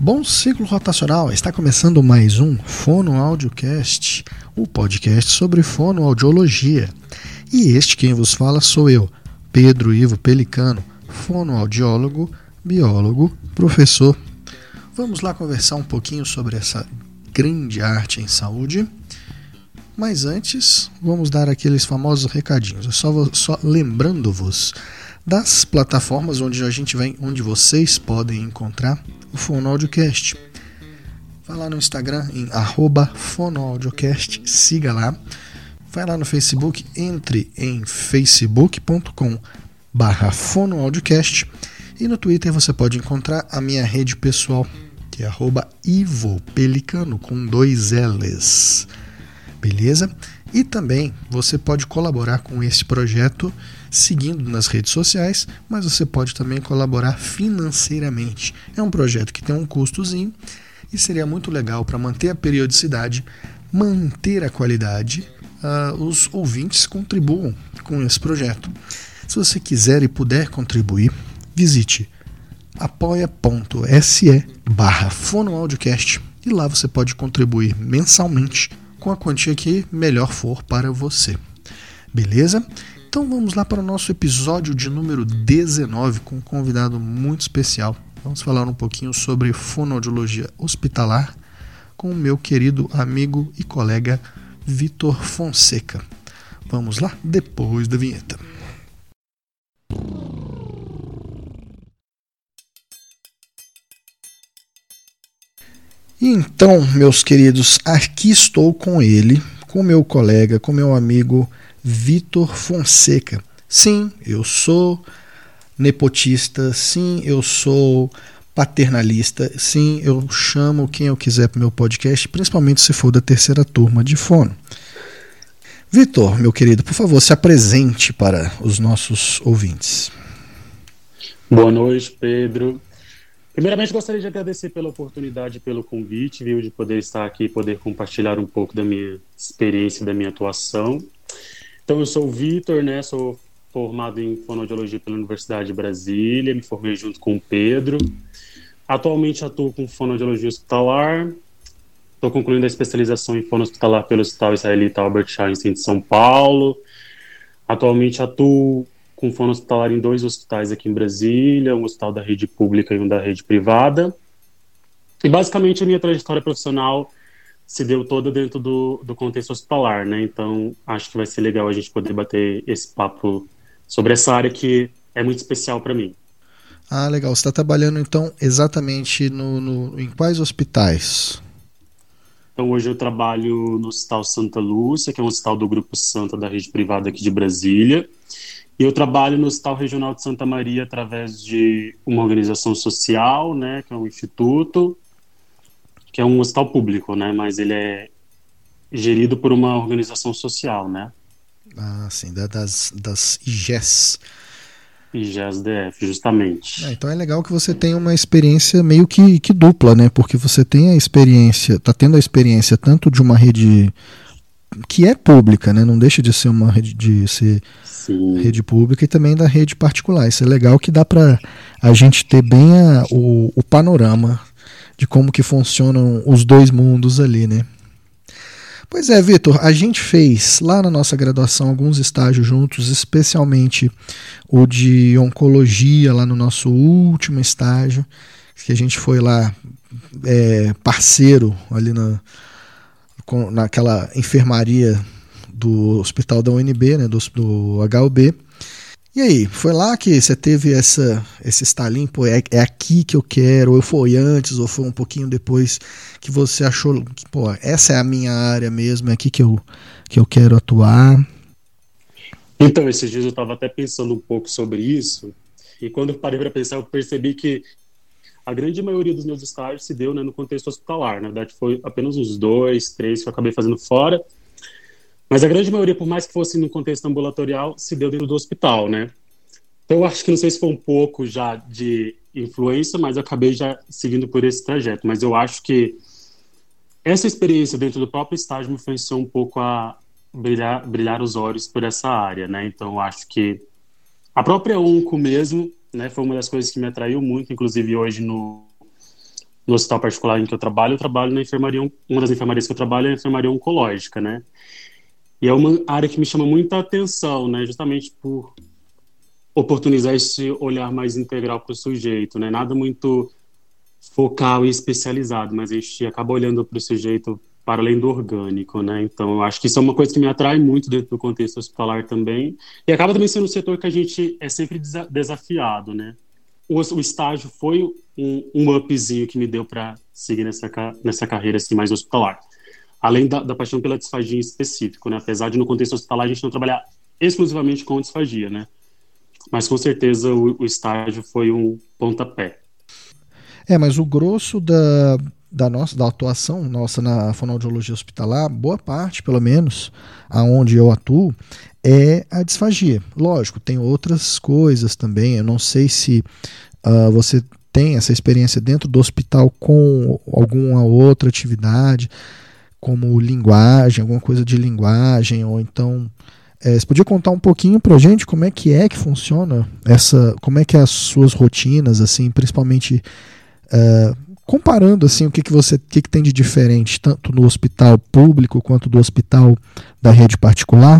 Bom ciclo rotacional, está começando mais um Fonoaudiocast, o podcast sobre fonoaudiologia. E este quem vos fala sou eu, Pedro Ivo Pelicano, fonoaudiólogo, biólogo, professor. Vamos lá conversar um pouquinho sobre essa grande arte em saúde. Mas antes, vamos dar aqueles famosos recadinhos. Só lembrando-vos das plataformas onde vocês podem encontrar o Fonoaudiocast. Vai lá no Instagram em @fonoaudiocast, siga lá. Vai lá no Facebook, entre em facebook.com/fonoaudiocast. E no Twitter você pode encontrar a minha rede pessoal, que é @ivopelicano, com 2 L's. Beleza? E também você pode colaborar com esse projeto seguindo nas redes sociais, mas você pode também colaborar financeiramente. É um projeto que tem um custozinho e seria muito legal para manter a periodicidade, manter a qualidade, os ouvintes contribuam com esse projeto. Se você quiser e puder contribuir, visite apoia.se/fonoaudiocast e lá você pode contribuir mensalmente com a quantia que melhor for para você. Beleza? Então vamos lá para o nosso episódio de número 19 com um convidado muito especial. Vamos falar um pouquinho sobre fonoaudiologia hospitalar com o meu querido amigo e colega Vitor Fonseca. Vamos lá, depois da vinheta. Então, meus queridos, aqui estou com ele, com meu colega, com meu amigo Vitor Fonseca. Sim, eu sou nepotista, sim, eu sou paternalista, sim, eu chamo quem eu quiser para o meu podcast, principalmente se for da terceira turma de fono. Vitor, meu querido, por favor, se apresente para os nossos ouvintes. Boa noite, Pedro. Primeiramente, gostaria de agradecer pela oportunidade, pelo convite, viu, de poder estar aqui e poder compartilhar um pouco da minha experiência, da minha atuação. Então, eu sou o Vitor, né, sou formado em fonoaudiologia pela Universidade de Brasília, me formei junto com o Pedro. Atualmente atuo com fonoaudiologia hospitalar, estou concluindo a especialização em fono hospitalar pelo Hospital Israelita Albert Einstein de São Paulo. Atualmente atuo com fono hospitalar em 2 hospitais aqui em Brasília, um hospital da rede pública e um da rede privada. E basicamente a minha trajetória profissional se deu toda dentro do contexto hospitalar, né? Então acho que vai ser legal a gente poder bater esse papo sobre essa área que é muito especial para mim. Ah, legal. Você está trabalhando então exatamente em quais hospitais? Então hoje eu trabalho no Hospital Santa Lúcia, que é um hospital do Grupo Santa da rede privada aqui de Brasília. E eu trabalho no Hospital Regional de Santa Maria através de uma organização social, né, que é um instituto, que é um hospital público, né, mas ele é gerido por uma organização social, né. Ah, sim, das IGES. IGES-DF, justamente. Então é legal que você tenha uma experiência meio que dupla, né, porque você tem a experiência, está tendo a experiência tanto de uma rede que é pública, né, não deixa de ser uma rede rede pública e também da rede particular. Isso é legal que dá para a gente ter bem o panorama de como que funcionam os dois mundos ali, né? Pois é, Vitor, a gente fez lá na nossa graduação alguns estágios juntos, especialmente o de oncologia, lá no nosso último estágio, que a gente foi lá parceiro ali naquela enfermaria do hospital da UNB, né, do HUB. E aí, foi lá que você teve esse estalinho, pô, é aqui que eu quero, ou foi antes, ou foi um pouquinho depois que você achou que, pô, essa é a minha área mesmo, é aqui que eu quero atuar? Então, esses dias eu estava até pensando um pouco sobre isso, e quando eu parei para pensar, eu percebi que a grande maioria dos meus estágios se deu, né, no contexto hospitalar. Na verdade, foi apenas uns 2, 3 que eu acabei fazendo fora. Mas a grande maioria, por mais que fosse no contexto ambulatorial, se deu dentro do hospital, né? Então eu acho que não sei se foi um pouco já de influência, mas eu acabei já seguindo por esse trajeto. Mas eu acho que essa experiência dentro do próprio estágio me influenciou um pouco a brilhar os olhos por essa área, né? Então eu acho que a própria onco mesmo, né, foi uma das coisas que me atraiu muito, inclusive hoje no hospital particular em que eu trabalho na enfermaria, uma das enfermarias que eu trabalho é a enfermaria oncológica, né? E é uma área que me chama muita atenção, né? Justamente por oportunizar esse olhar mais integral para o sujeito, né? Nada muito focal e especializado, mas a gente acaba olhando para o sujeito para além do orgânico, né? Então, eu acho que isso é uma coisa que me atrai muito dentro do contexto hospitalar também, e acaba também sendo um setor que a gente é sempre desafiado, né? O estágio foi um upzinho que me deu para seguir nessa carreira assim, mais hospitalar. Além da paixão pela disfagia em específico, né? Apesar de no contexto hospitalar a gente não trabalhar exclusivamente com disfagia, né? Mas com certeza o estágio foi um pontapé. Mas o grosso da atuação nossa na fonoaudiologia hospitalar, boa parte, pelo menos, aonde eu atuo, é a disfagia. Lógico, tem outras coisas também. Eu não sei se você tem essa experiência dentro do hospital com alguma outra atividade, como linguagem, alguma coisa de linguagem, ou então você podia contar um pouquinho pra gente como é que funciona como é que é as suas rotinas, assim, principalmente comparando assim o que tem de diferente tanto no hospital público quanto do hospital da rede particular?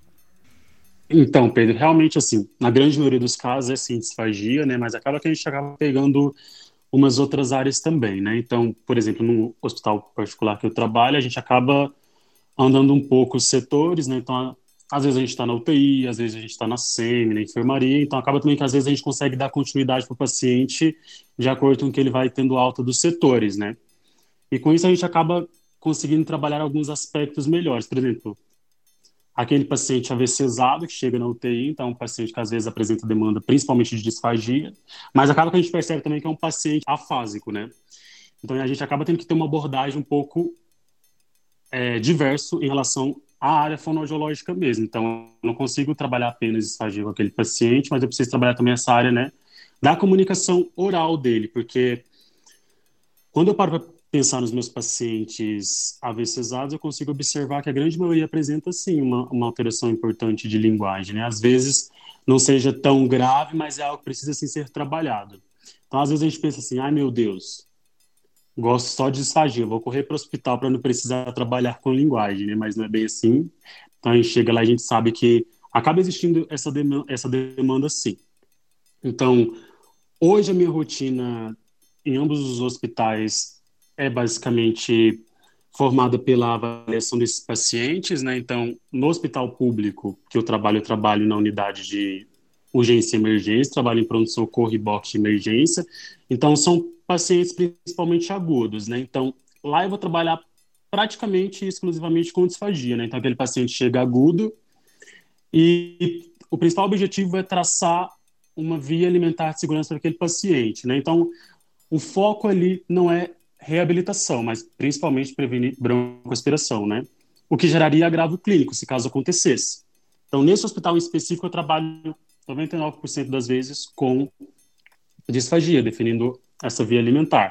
Então, Pedro, realmente assim, na grande maioria dos casos é sim disfagia, né? Mas acaba que a gente acaba pegando umas outras áreas também, né? Então, por exemplo, no hospital particular que eu trabalho, a gente acaba andando um pouco os setores, né? Então, às vezes a gente está na UTI, às vezes a gente está na SEMI, na enfermaria, então acaba também que às vezes a gente consegue dar continuidade para o paciente de acordo com que ele vai tendo alta dos setores, né? E com isso a gente acaba conseguindo trabalhar alguns aspectos melhores. Por exemplo, aquele paciente AVCzado que chega na UTI, então é um paciente que às vezes apresenta demanda principalmente de disfagia, mas acaba que a gente percebe também que é um paciente afásico, né? Então a gente acaba tendo que ter uma abordagem um pouco diverso em relação à área fonoaudiológica mesmo. Então, eu não consigo trabalhar apenas disfagia com aquele paciente, mas eu preciso trabalhar também essa área, né, da comunicação oral dele, porque quando eu paro para pensar nos meus pacientes AVCzados, eu consigo observar que a grande maioria apresenta, sim, uma alteração importante de linguagem, né? Às vezes não seja tão grave, mas é algo que precisa, sim, ser trabalhado. Então, às vezes a gente pensa assim, ai meu Deus, gosto só de disfagia, vou correr para o hospital para não precisar trabalhar com linguagem, né? Mas não é bem assim. Então a gente chega lá e a gente sabe que acaba existindo essa demanda sim. Então, hoje a minha rotina em ambos os hospitais é basicamente formada pela avaliação desses pacientes, né? Então, no hospital público que eu trabalho na unidade de urgência e emergência, trabalho em pronto-socorro e box de emergência. Então, são pacientes principalmente agudos, né? Então, lá eu vou trabalhar praticamente e exclusivamente com disfagia, né? Então, aquele paciente chega agudo e o principal objetivo é traçar uma via alimentar de segurança para aquele paciente, né? Então, o foco ali não é reabilitação, mas principalmente prevenir broncoaspiração, né? O que geraria agravo clínico, se caso acontecesse. Então, nesse hospital em específico, eu trabalho 99% das vezes com disfagia, definindo essa via alimentar.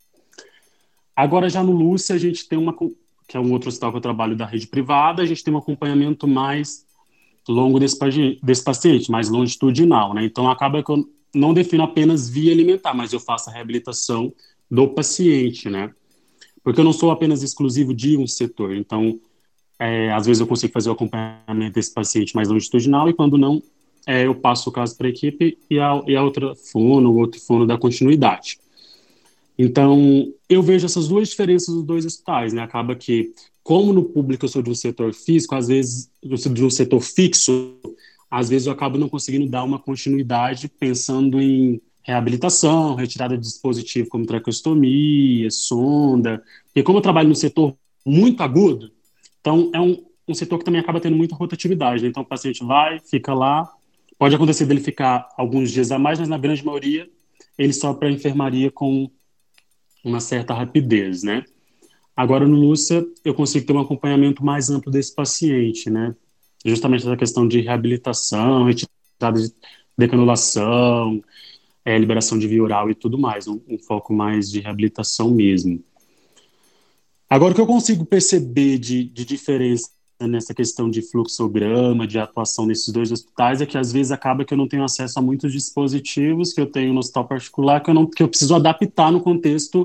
Agora, já no Lúcia, a gente tem que é um outro hospital que eu trabalho da rede privada, a gente tem um acompanhamento mais longo desse paciente, mais longitudinal, né? Então, acaba que eu não defino apenas via alimentar, mas eu faço a reabilitação do paciente, né? Porque eu não sou apenas exclusivo de um setor. Então, às vezes eu consigo fazer o acompanhamento desse paciente mais longitudinal e quando não, eu passo o caso para a equipe e a outra fono, o outro fono dá continuidade. Então, eu vejo essas duas diferenças dos dois hospitais, né? Acaba que, como no público eu sou de um setor físico, às vezes, eu sou de um setor fixo, às vezes eu acabo não conseguindo dar uma continuidade pensando em reabilitação, retirada de dispositivo como traqueostomia, sonda, porque como eu trabalho no setor muito agudo, então é um setor que também acaba tendo muita rotatividade, né? Então o paciente vai, fica lá, pode acontecer dele ficar alguns dias a mais, mas na grande maioria ele sobe para a enfermaria com uma certa rapidez, né? Agora, no Lúcia, eu consigo ter um acompanhamento mais amplo desse paciente, né? Justamente essa questão de reabilitação, retirada de decanulação, liberação de via oral e tudo mais, um foco mais de reabilitação mesmo. Agora, o que eu consigo perceber de diferença nessa questão de fluxograma, de atuação nesses dois hospitais, é que às vezes acaba que eu não tenho acesso a muitos dispositivos que eu tenho no hospital particular, que eu preciso adaptar no contexto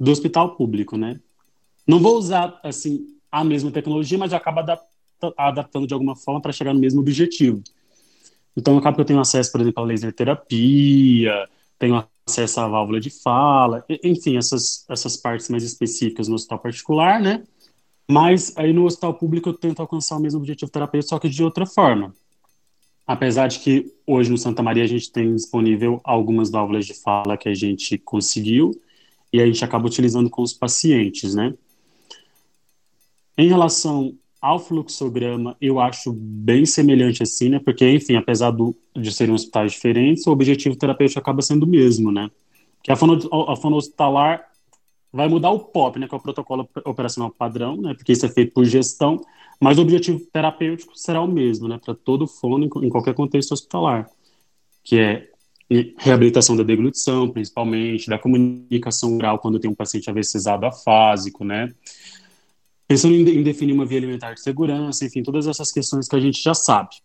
do hospital público, né? Não vou usar, assim, a mesma tecnologia, mas eu acabo adaptando de alguma forma para chegar no mesmo objetivo. Então, acaba que eu tenho acesso, por exemplo, à laser terapia, tenho acesso à válvula de fala, enfim, essas partes mais específicas no hospital particular, né? Mas aí no hospital público eu tento alcançar o mesmo objetivo terapêutico, só que de outra forma. Apesar de que hoje no Santa Maria a gente tem disponível algumas válvulas de fala que a gente conseguiu e a gente acaba utilizando com os pacientes, né? Em relação ao fluxograma, eu acho bem semelhante assim, né? Porque, enfim, apesar de serem hospitais diferentes, o objetivo terapêutico acaba sendo o mesmo, né? Que a fono hospitalar vai mudar o POP, né? Que é o protocolo operacional padrão, né? Porque isso é feito por gestão, mas o objetivo terapêutico será o mesmo, né? Para todo fono em qualquer contexto hospitalar, que é reabilitação da deglutição, principalmente, da comunicação oral quando tem um paciente AVCzado afásico, né? Pensando em definir uma via alimentar de segurança, enfim, todas essas questões que a gente já sabe.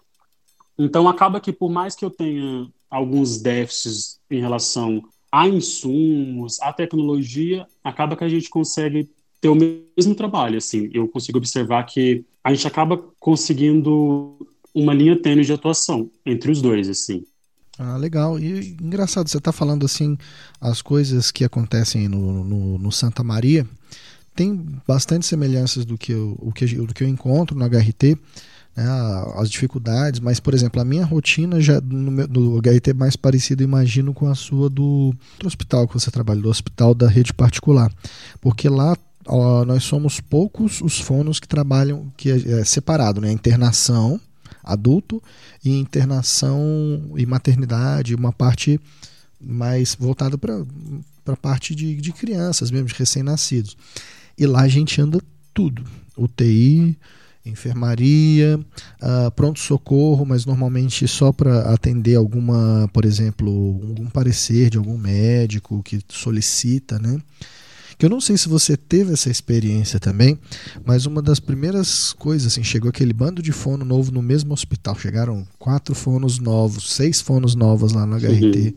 Então, acaba que, por mais que eu tenha alguns déficits em relação a insumos, a tecnologia, acaba que a gente consegue ter o mesmo trabalho, assim. Eu consigo observar que a gente acaba conseguindo uma linha tênue de atuação entre os dois, assim. Ah, legal. E engraçado, você está falando assim, as coisas que acontecem no Santa Maria tem bastante semelhanças do que eu encontro no HRT, né, as dificuldades, mas, por exemplo, a minha rotina já no HRT é mais parecida, imagino, com a sua do hospital que você trabalha, do hospital da rede particular, porque lá nós somos poucos os fonos que trabalham, que é separado, né, internação adulto e internação e maternidade, uma parte mais voltada para a parte de crianças mesmo, de recém-nascidos. E lá a gente anda tudo, UTI, enfermaria, pronto-socorro, mas normalmente só para atender alguma, por exemplo, algum parecer de algum médico que solicita, né? Que eu não sei se você teve essa experiência também, mas uma das primeiras coisas, assim, chegou aquele bando de fono novo no mesmo hospital, chegaram 4 fonos novos, 6 fonos novos lá no HRT.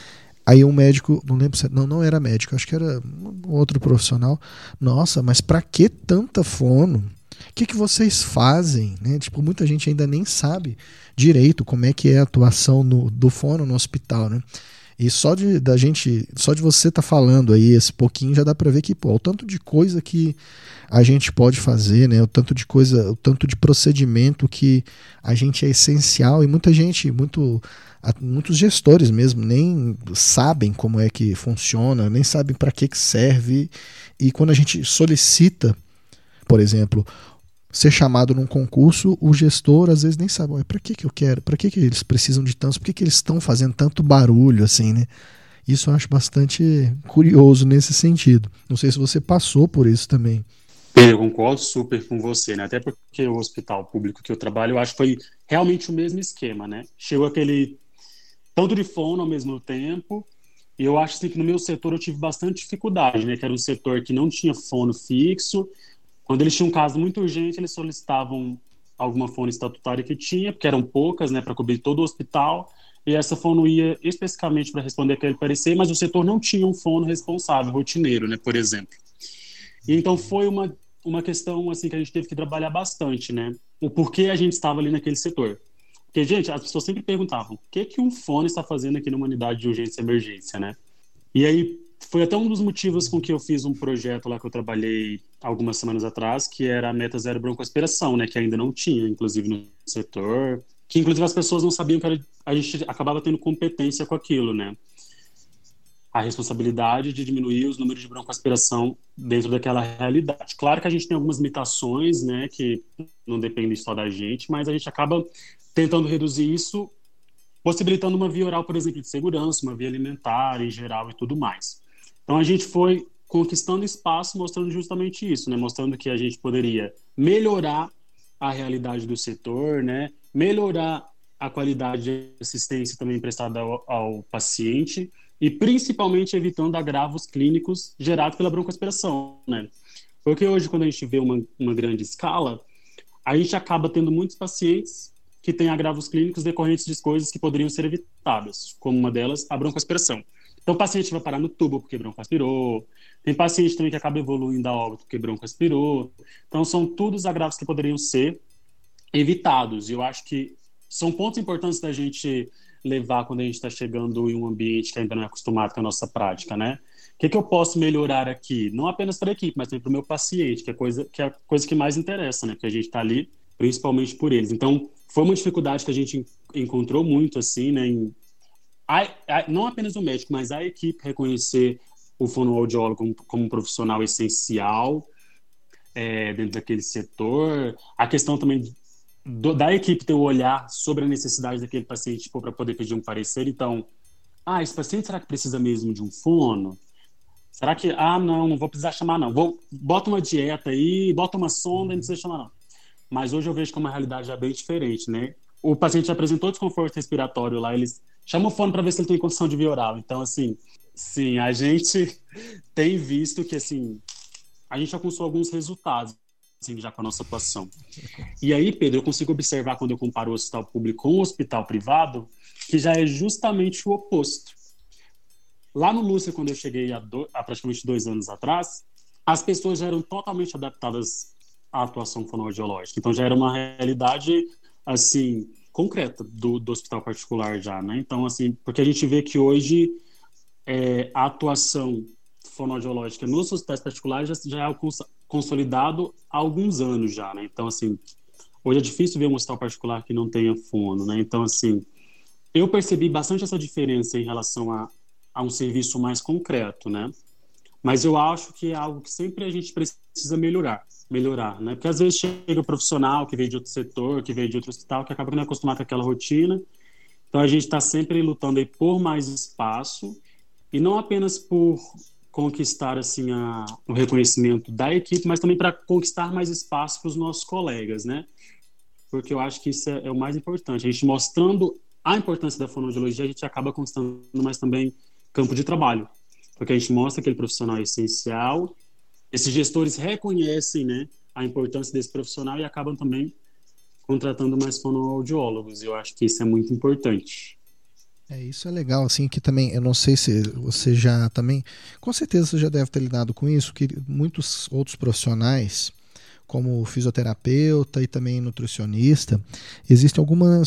Aí um médico, não lembro se não era médico, acho que era um outro profissional. Nossa, mas para que tanta fono? O que vocês fazem? Né? Tipo, muita gente ainda nem sabe direito como é que é a atuação do fono no hospital, né? E só de você estar falando aí esse pouquinho já dá para ver que, pô, o tanto de coisa que a gente pode fazer, né? O tanto de coisa, o tanto de procedimento que a gente é essencial, e muita gente, muitos gestores mesmo nem sabem como é que funciona, nem sabem para que serve, e quando a gente solicita, por exemplo, ser chamado num concurso, o gestor às vezes nem sabe, para que eu quero, para que eles precisam de tantos, por que eles estão fazendo tanto barulho assim, né? Isso eu acho bastante curioso nesse sentido. Não sei se você passou por isso também. Eu concordo super com você, né? Até porque o hospital público que eu trabalho, eu acho que foi realmente o mesmo esquema, né? Chegou aquele tanto de fono ao mesmo tempo, e eu acho assim, que no meu setor eu tive bastante dificuldade, né? Que era um setor que não tinha fono fixo. Quando eles tinham um caso muito urgente, eles solicitavam alguma fono estatutária que tinha, porque eram poucas, né, para cobrir todo o hospital, e essa fono ia especificamente para responder aquele parecer, mas o setor não tinha um fono responsável, rotineiro, né, por exemplo. E então foi uma questão assim que a gente teve que trabalhar bastante, né, o porquê a gente estava ali naquele setor. Porque, gente, as pessoas sempre perguntavam, o que um fono está fazendo aqui numa unidade de urgência e emergência, né? E aí foi até um dos motivos com que eu fiz um projeto lá que eu trabalhei algumas semanas atrás, que era a Meta Zero Broncoaspiração, né, que ainda não tinha, inclusive, no setor, que inclusive as pessoas não sabiam que a gente acabava tendo competência com aquilo, né? A responsabilidade de diminuir os números de broncoaspiração dentro daquela realidade. Claro que a gente tem algumas limitações, né, que não dependem só da gente, mas a gente acaba tentando reduzir isso, possibilitando uma via oral, por exemplo, de segurança, uma via alimentar em geral e tudo mais. Então a gente foi conquistando espaço mostrando justamente isso, né? Mostrando que a gente poderia melhorar a realidade do setor, né? Melhorar a qualidade de assistência também prestada ao paciente e principalmente evitando agravos clínicos gerados pela broncoaspiração, né? Porque hoje, quando a gente vê uma grande escala, a gente acaba tendo muitos pacientes que têm agravos clínicos decorrentes de coisas que poderiam ser evitadas, como uma delas, a broncoaspiração. Então, o paciente vai parar no tubo porque broncoaspirou. Tem paciente também que acaba evoluindo a óbito porque broncoaspirou. Então, são todos agravos que poderiam ser evitados. E eu acho que são pontos importantes da gente levar quando a gente está chegando em um ambiente que ainda não é acostumado com a nossa prática, né? O que eu posso melhorar aqui? Não apenas para a equipe, mas também para o meu paciente, que é a coisa que mais interessa, né? Porque a gente está ali principalmente por eles. Então, foi uma dificuldade que a gente encontrou muito, assim, né? Não apenas o médico, mas a equipe reconhecer o fonoaudiólogo como um profissional essencial dentro daquele setor. A questão também da equipe ter o olhar sobre a necessidade daquele paciente para poder pedir um parecer. Então, esse paciente será que precisa mesmo de um fono? Será que, não vou precisar chamar não. Bota uma dieta aí, bota uma sonda e não precisa chamar não. Mas hoje eu vejo que uma realidade já bem diferente, né? O paciente apresentou desconforto respiratório lá, eles chamam o fono para ver se ele tem condição de via oral. Então, assim, sim, a gente tem visto que, assim, a gente alcançou alguns resultados, assim, já com a nossa atuação. E aí, Pedro, eu consigo observar quando eu comparo o hospital público com o hospital privado, que já é justamente o oposto. Lá no Lúcia, quando eu cheguei há praticamente 2 anos atrás, as pessoas já eram totalmente adaptadas à atuação fonoaudiológica. Então, já era uma realidade, assim, concreta do hospital particular já, né? Então, assim, porque a gente vê que hoje a atuação fonoaudiológica nos hospitais particulares já é consolidado há alguns anos já, né? Então, assim, hoje é difícil ver um hospital particular que não tenha fono, né? Então, assim, eu percebi bastante essa diferença em relação a um serviço mais concreto, né? Mas eu acho que é algo que sempre a gente precisa melhorar, né? Porque às vezes chega o profissional que veio de outro setor, que veio de outro hospital, que acaba não acostumado com aquela rotina. Então a gente está sempre lutando aí por mais espaço e não apenas por conquistar assim o reconhecimento da equipe, mas também para conquistar mais espaço para os nossos colegas, né? Porque eu acho que isso é o mais importante. A gente mostrando a importância da fonoaudiologia, a gente acaba conquistando mais também campo de trabalho, porque a gente mostra que aquele profissional é essencial, esses gestores reconhecem, né, a importância desse profissional e acabam também contratando mais fonoaudiólogos. Eu acho que isso é muito importante. Isso é legal, assim, que também, eu não sei se você já também, com certeza você já deve ter lidado com isso, que muitos outros profissionais, como fisioterapeuta e também nutricionista, existem algumas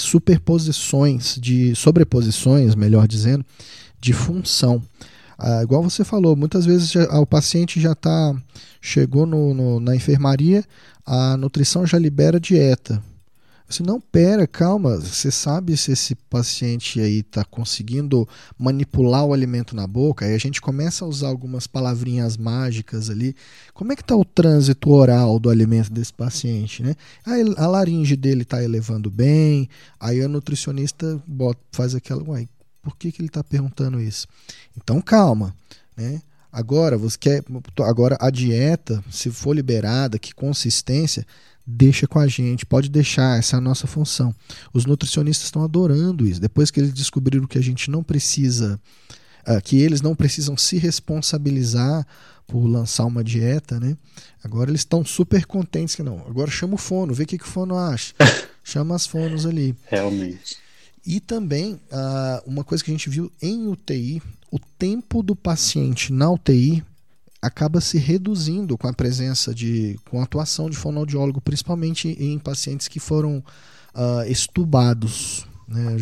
sobreposições, melhor dizendo, de função. Igual você falou, muitas vezes o paciente chegou na enfermaria, a nutrição já libera dieta. Você não, pera, calma, você sabe se esse paciente aí está conseguindo manipular o alimento na boca? Aí a gente começa a usar algumas palavrinhas mágicas ali. Como é que está o trânsito oral do alimento desse paciente, né? A laringe dele está elevando bem, aí a nutricionista faz aquela, por que ele está perguntando isso? Então calma, né? Agora a dieta, se for liberada, que consistência, deixa com a gente, pode deixar, essa é a nossa função. Os nutricionistas estão adorando isso. Depois que eles descobriram que a gente não precisa, que eles não precisam se responsabilizar por lançar uma dieta, né? Agora eles estão super contentes que não. Agora chama o fono, vê o que o fono acha. Chama as fonos ali. Realmente. E também, uma coisa que a gente viu em UTI, o tempo do paciente na UTI acaba se reduzindo com a presença com a atuação de fonoaudiólogo, principalmente em pacientes que foram estubados, né?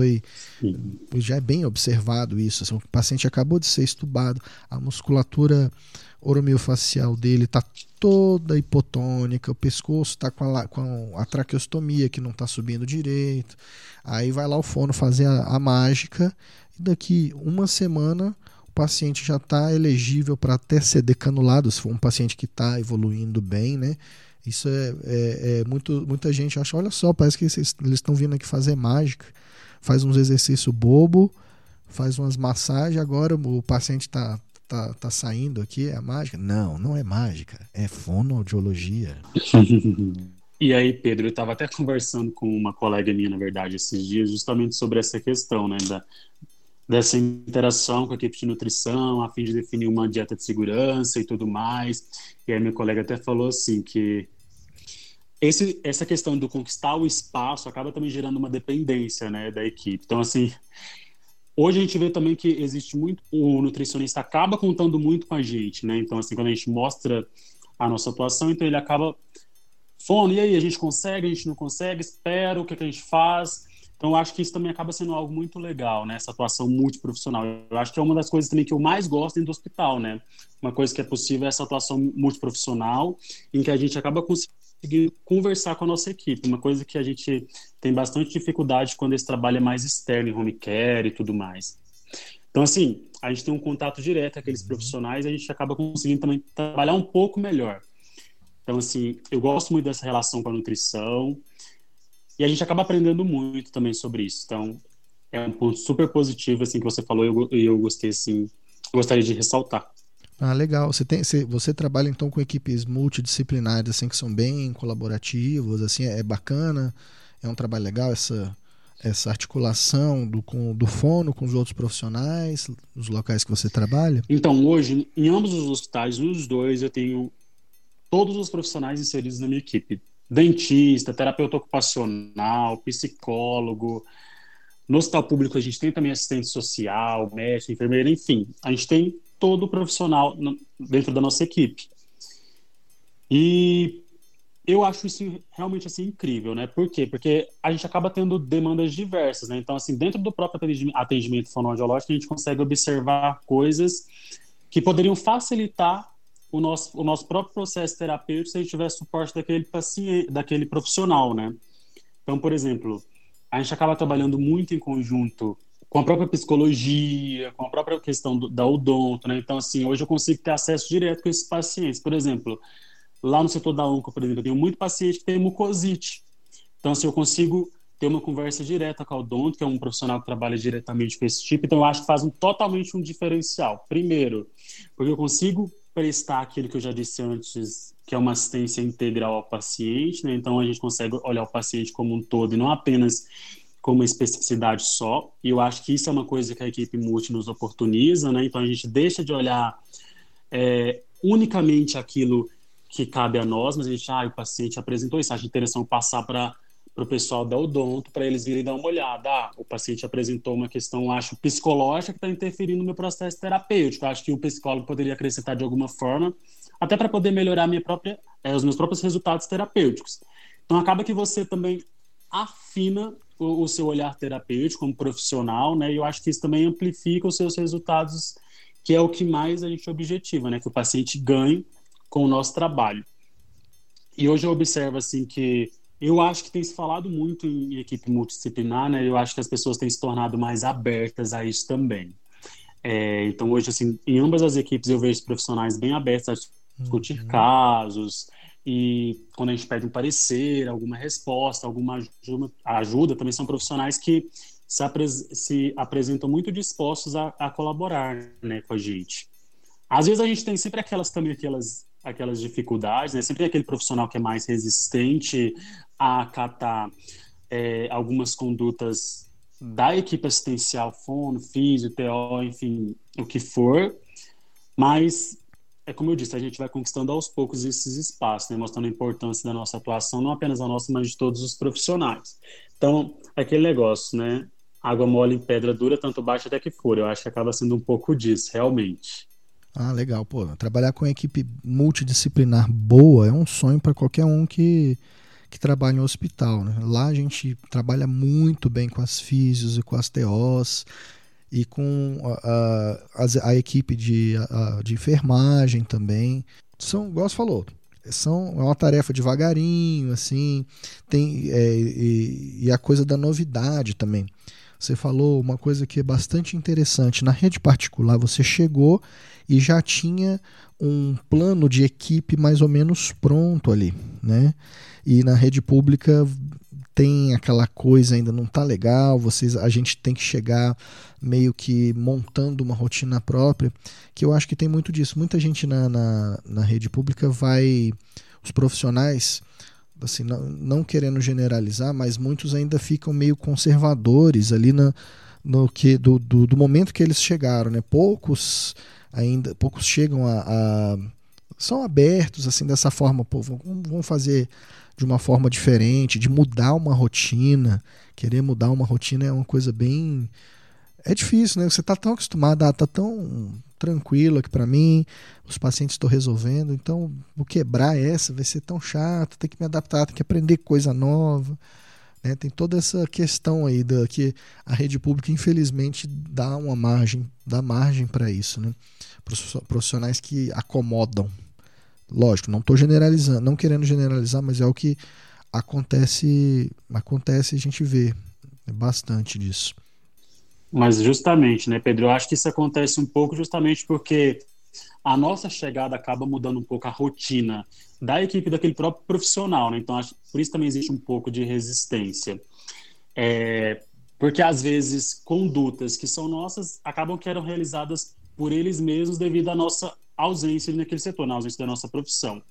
Já é bem observado isso. Assim, o paciente acabou de ser estubado, a musculatura oromiofascial dele está toda hipotônica, o pescoço está com a traqueostomia que não está subindo direito. Aí vai lá o fono fazer a mágica e daqui uma semana o paciente já está elegível para até ser decanulado, se for um paciente que está evoluindo bem, né? Isso muita gente acha, olha só, parece que eles estão vindo aqui fazer mágica, faz uns exercícios bobo, faz umas massagens, agora o paciente está saindo aqui, é a mágica? Não é mágica, é fonoaudiologia. E aí, Pedro, eu estava até conversando com uma colega minha, na verdade, esses dias, justamente sobre essa questão, né, dessa interação com a equipe de nutrição, a fim de definir uma dieta de segurança e tudo mais. E aí minha colega até falou assim, que essa questão do conquistar o espaço acaba também gerando uma dependência, né, da equipe. Então, assim, Hoje a gente vê também que existe muito, o nutricionista acaba contando muito com a gente, né? Então, assim, quando a gente mostra a nossa atuação, então ele acaba falando, e aí, a gente consegue, a gente não consegue, espera, o que a gente faz? Então, eu acho que isso também acaba sendo algo muito legal, né? Essa atuação multiprofissional. Eu acho que é uma das coisas também que eu mais gosto dentro do hospital, né? Uma coisa que é possível é essa atuação multiprofissional, em que a gente acaba conseguindo conversar com a nossa equipe. Uma coisa que a gente tem bastante dificuldade quando esse trabalho é mais externo, em home care e tudo mais. Então, assim, a gente tem um contato direto com aqueles profissionais e a gente acaba conseguindo também trabalhar um pouco melhor. Então, assim, eu gosto muito dessa relação com a nutrição e a gente acaba aprendendo muito também sobre isso. Então, é um ponto super positivo, assim, que você falou e eu gostei, assim, eu gostaria de ressaltar. Ah, legal. Você trabalha então com equipes multidisciplinares, assim, que são bem colaborativas, assim, é bacana, é um trabalho legal essa articulação do fono com os outros profissionais, os locais que você trabalha? Então, hoje, em ambos os hospitais, nos dois, eu tenho todos os profissionais inseridos na minha equipe. Dentista, terapeuta ocupacional, psicólogo. No hospital público a gente tem também assistente social, médico, enfermeira, enfim. A gente tem todo o profissional dentro da nossa equipe. E eu acho isso realmente assim incrível, né? Por quê? Porque a gente acaba tendo demandas diversas, né? Então, assim, dentro do próprio atendimento fonoaudiológico, a gente consegue observar coisas que poderiam facilitar o nosso próprio processo terapêutico se a gente tiver suporte daquele paciente, daquele profissional, né? Então, por exemplo, a gente acaba trabalhando muito em conjunto com a própria psicologia, com a própria questão da odonto, né? Então, assim, hoje eu consigo ter acesso direto com esses pacientes. Por exemplo, lá no setor da onco, por exemplo, eu tenho muito paciente que tem mucosite. Então, assim, eu consigo ter uma conversa direta com a odonto, que é um profissional que trabalha diretamente com esse tipo. Então, eu acho que faz totalmente um diferencial. Primeiro, porque eu consigo prestar aquilo que eu já disse antes, que é uma assistência integral ao paciente, né? Então, a gente consegue olhar o paciente como um todo e não apenas como uma especificidade só. E eu acho que isso é uma coisa que a equipe multi nos oportuniza, né? Então, a gente deixa de olhar unicamente aquilo que cabe a nós, mas a gente, o paciente apresentou isso, acho interessante passar para o pessoal da odonto, para eles virem dar uma olhada. O paciente apresentou uma questão, acho, psicológica que está interferindo no meu processo terapêutico. Acho que o psicólogo poderia acrescentar de alguma forma, até para poder melhorar os meus próprios resultados terapêuticos. Então, acaba que você também afina o seu olhar terapêutico como profissional, né? E eu acho que isso também amplifica os seus resultados, que é o que mais a gente objetiva, né? Que o paciente ganhe com o nosso trabalho. E hoje eu observo, assim, que eu acho que tem se falado muito em equipe multidisciplinar, né? Eu acho que as pessoas têm se tornado mais abertas a isso também. Então, hoje, assim, em ambas as equipes eu vejo profissionais bem abertos a discutir casos, e quando a gente pede um parecer, alguma resposta, alguma ajuda, também são profissionais que se apresentam muito dispostos a colaborar, né, com a gente. Às vezes a gente tem sempre aquelas dificuldades, né? Sempre aquele profissional que é mais resistente a acatar algumas condutas da equipe assistencial, fono, físio, TO, enfim, o que for. Mas, como eu disse, a gente vai conquistando aos poucos esses espaços, né? Mostrando a importância da nossa atuação, não apenas a nossa, mas de todos os profissionais. Então, aquele negócio, né? Água mole em pedra dura, tanto baixa até que for. Eu acho que acaba sendo um pouco disso, realmente. Ah, legal. Pô, trabalhar com uma equipe multidisciplinar boa é um sonho para qualquer um que trabalha em hospital, né? Lá a gente trabalha muito bem com as físios e com as TOs e com a equipe de enfermagem também. Igual você falou, é uma tarefa devagarinho, assim, e a coisa da novidade também. Você falou uma coisa que é bastante interessante. Na rede particular, você chegou e já tinha um plano de equipe mais ou menos pronto ali, né? E na rede pública tem aquela coisa, ainda não está legal, a gente tem que chegar meio que montando uma rotina própria, que eu acho que tem muito disso. Muita gente na rede pública os profissionais, assim, não querendo generalizar, mas muitos ainda ficam meio conservadores ali do momento que eles chegaram, né? Poucos chegam são abertos assim dessa forma, vão fazer de uma forma diferente, de mudar uma rotina. Querer mudar uma rotina é uma coisa bem É difícil, né? Você tá tão acostumado, tá tão tranquilo aqui para mim, os pacientes estão resolvendo, então vou quebrar essa, vai ser tão chato, tem que me adaptar, tem que aprender coisa nova, né? Tem toda essa questão aí que a rede pública infelizmente dá margem para isso, né? Para os profissionais que acomodam. Lógico, não estou generalizando, não querendo generalizar, mas é o que acontece e a gente vê bastante disso. Mas justamente, né, Pedro, eu acho que isso acontece um pouco justamente porque a nossa chegada acaba mudando um pouco a rotina da equipe daquele próprio profissional, né? Então, acho que por isso também existe um pouco de resistência. Porque, às vezes, condutas que são nossas acabam que eram realizadas por eles mesmos devido à nossa ausência naquele setor, na ausência da nossa profissão.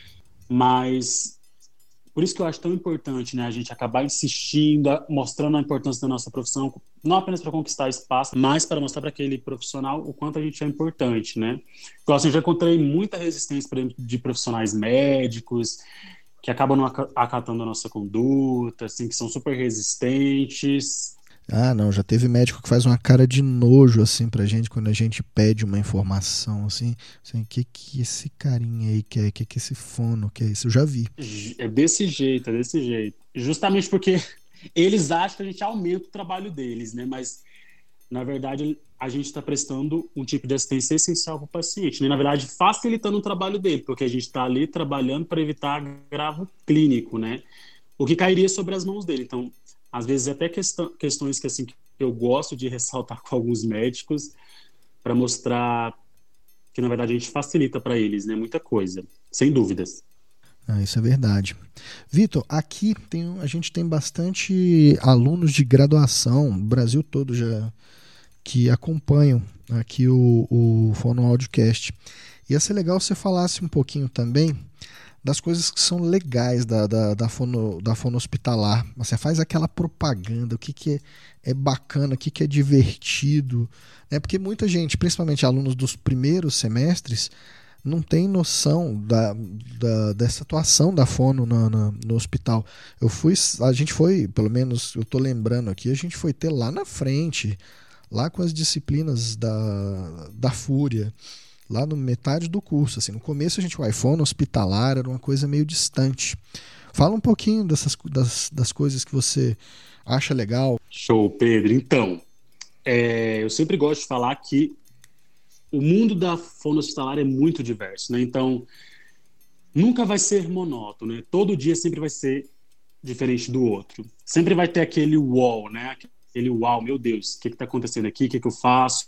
Mas por isso que eu acho tão importante, né, a gente acabar insistindo, mostrando a importância da nossa profissão, não apenas para conquistar espaço, mas para mostrar para aquele profissional o quanto a gente é importante, né? Então, assim, eu já encontrei muita resistência, por exemplo, de profissionais médicos que acabam não acatando a nossa conduta, assim, que são super resistentes. Ah, não, já teve médico que faz uma cara de nojo assim pra gente quando a gente pede uma informação assim, que esse carinha aí quer, que esse fono quer isso, eu já vi. É desse jeito, é desse jeito. Justamente porque eles acham que a gente aumenta o trabalho deles, né? Mas, na verdade, a gente está prestando um tipo de assistência essencial para o paciente, né? Na verdade, facilitando o trabalho dele, porque a gente está ali trabalhando para evitar agravo clínico, né? O que cairia sobre as mãos dele. Então, às vezes, até questões que, assim, que eu gosto de ressaltar com alguns médicos para mostrar que, na verdade, a gente facilita para eles, né? Muita coisa, sem dúvidas. Ah, isso é verdade. Vitor, aqui a gente tem bastante alunos de graduação, o Brasil todo já, que acompanham aqui o Fono Audiocast. Ia ser legal se você falasse um pouquinho também das coisas que são legais da fono hospitalar. Você faz aquela propaganda, o que é bacana, o que é divertido. Né? Porque muita gente, principalmente alunos dos primeiros semestres, não tem noção dessa atuação da fono no hospital. A gente foi, pelo menos eu estou lembrando aqui, a gente foi ter lá na frente, lá com as disciplinas da Fúria, lá no metade do curso. Assim, no começo a gente vai, fono hospitalar era uma coisa meio distante. Fala um pouquinho das coisas que você acha legal. Show, Pedro. Então, eu sempre gosto de falar que o mundo da fono hospitalar é muito diverso, né? Então, nunca vai ser monótono, né? Todo dia sempre vai ser diferente do outro. Sempre vai ter aquele uau, né? Aquele uau, meu Deus, o que está acontecendo aqui? O que eu faço?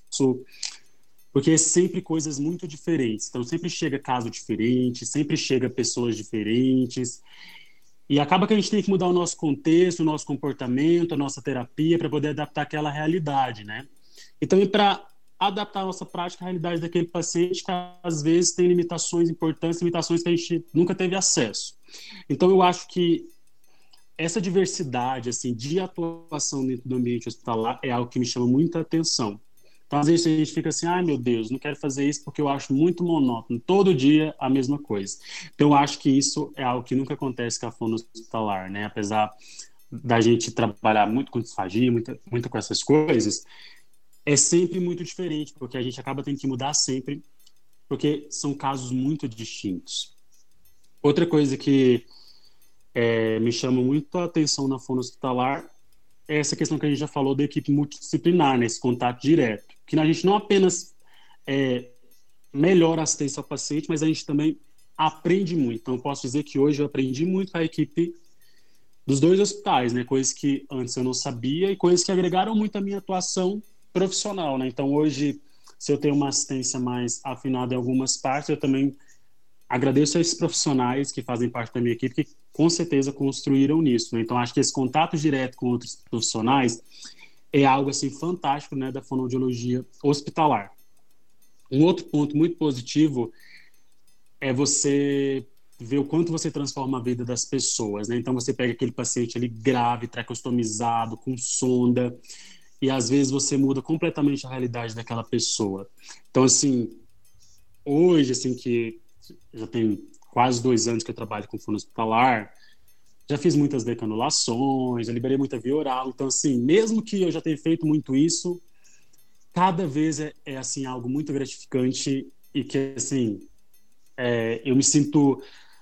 Porque é sempre coisas muito diferentes. Então, sempre chega caso diferente, sempre chega pessoas diferentes. E acaba que a gente tem que mudar o nosso contexto, o nosso comportamento, a nossa terapia para poder adaptar aquela realidade, né? E também para adaptar a nossa prática à realidade daquele paciente que às vezes tem limitações importantes, limitações que a gente nunca teve acesso. Então, eu acho que essa diversidade assim, de atuação dentro do ambiente hospitalar é algo que me chama muita atenção. Então, às vezes a gente fica assim, ai meu Deus, não quero fazer isso porque eu acho muito monótono, todo dia a mesma coisa. Então, eu acho que isso é algo que nunca acontece com a fono hospitalar, né? Apesar da gente trabalhar muito com disfagia, muito com essas coisas, é sempre muito diferente, porque a gente acaba tendo que mudar sempre, porque são casos muito distintos. Outra coisa que me chama muito a atenção na fono hospitalar é essa questão que a gente já falou da equipe multidisciplinar, né, esse contato direto, que a gente não apenas melhora a assistência ao paciente, mas a gente também aprende muito. Então, eu posso dizer que hoje eu aprendi muito com a equipe dos dois hospitais, né, coisas que antes eu não sabia e coisas que agregaram muito à minha atuação profissional, né? Então, hoje, se eu tenho uma assistência mais afinada em algumas partes, eu também agradeço a esses profissionais que fazem parte da minha equipe, que com certeza construíram nisso, né? Então, acho que esse contato direto com outros profissionais é algo assim fantástico, né, da fonoaudiologia hospitalar. Um outro ponto muito positivo é você ver o quanto você transforma a vida das pessoas, né? Então, você pega aquele paciente ali grave, tracostomizado, com sonda, e às vezes você muda completamente a realidade daquela pessoa. Então, assim, hoje, assim, que já tem quase 2 anos que eu trabalho com fono hospitalar, já fiz muitas decanulações, já liberei muita via oral. Então, assim, mesmo que eu já tenha feito muito isso, cada vez é assim, algo muito gratificante e que, assim, eu me sinto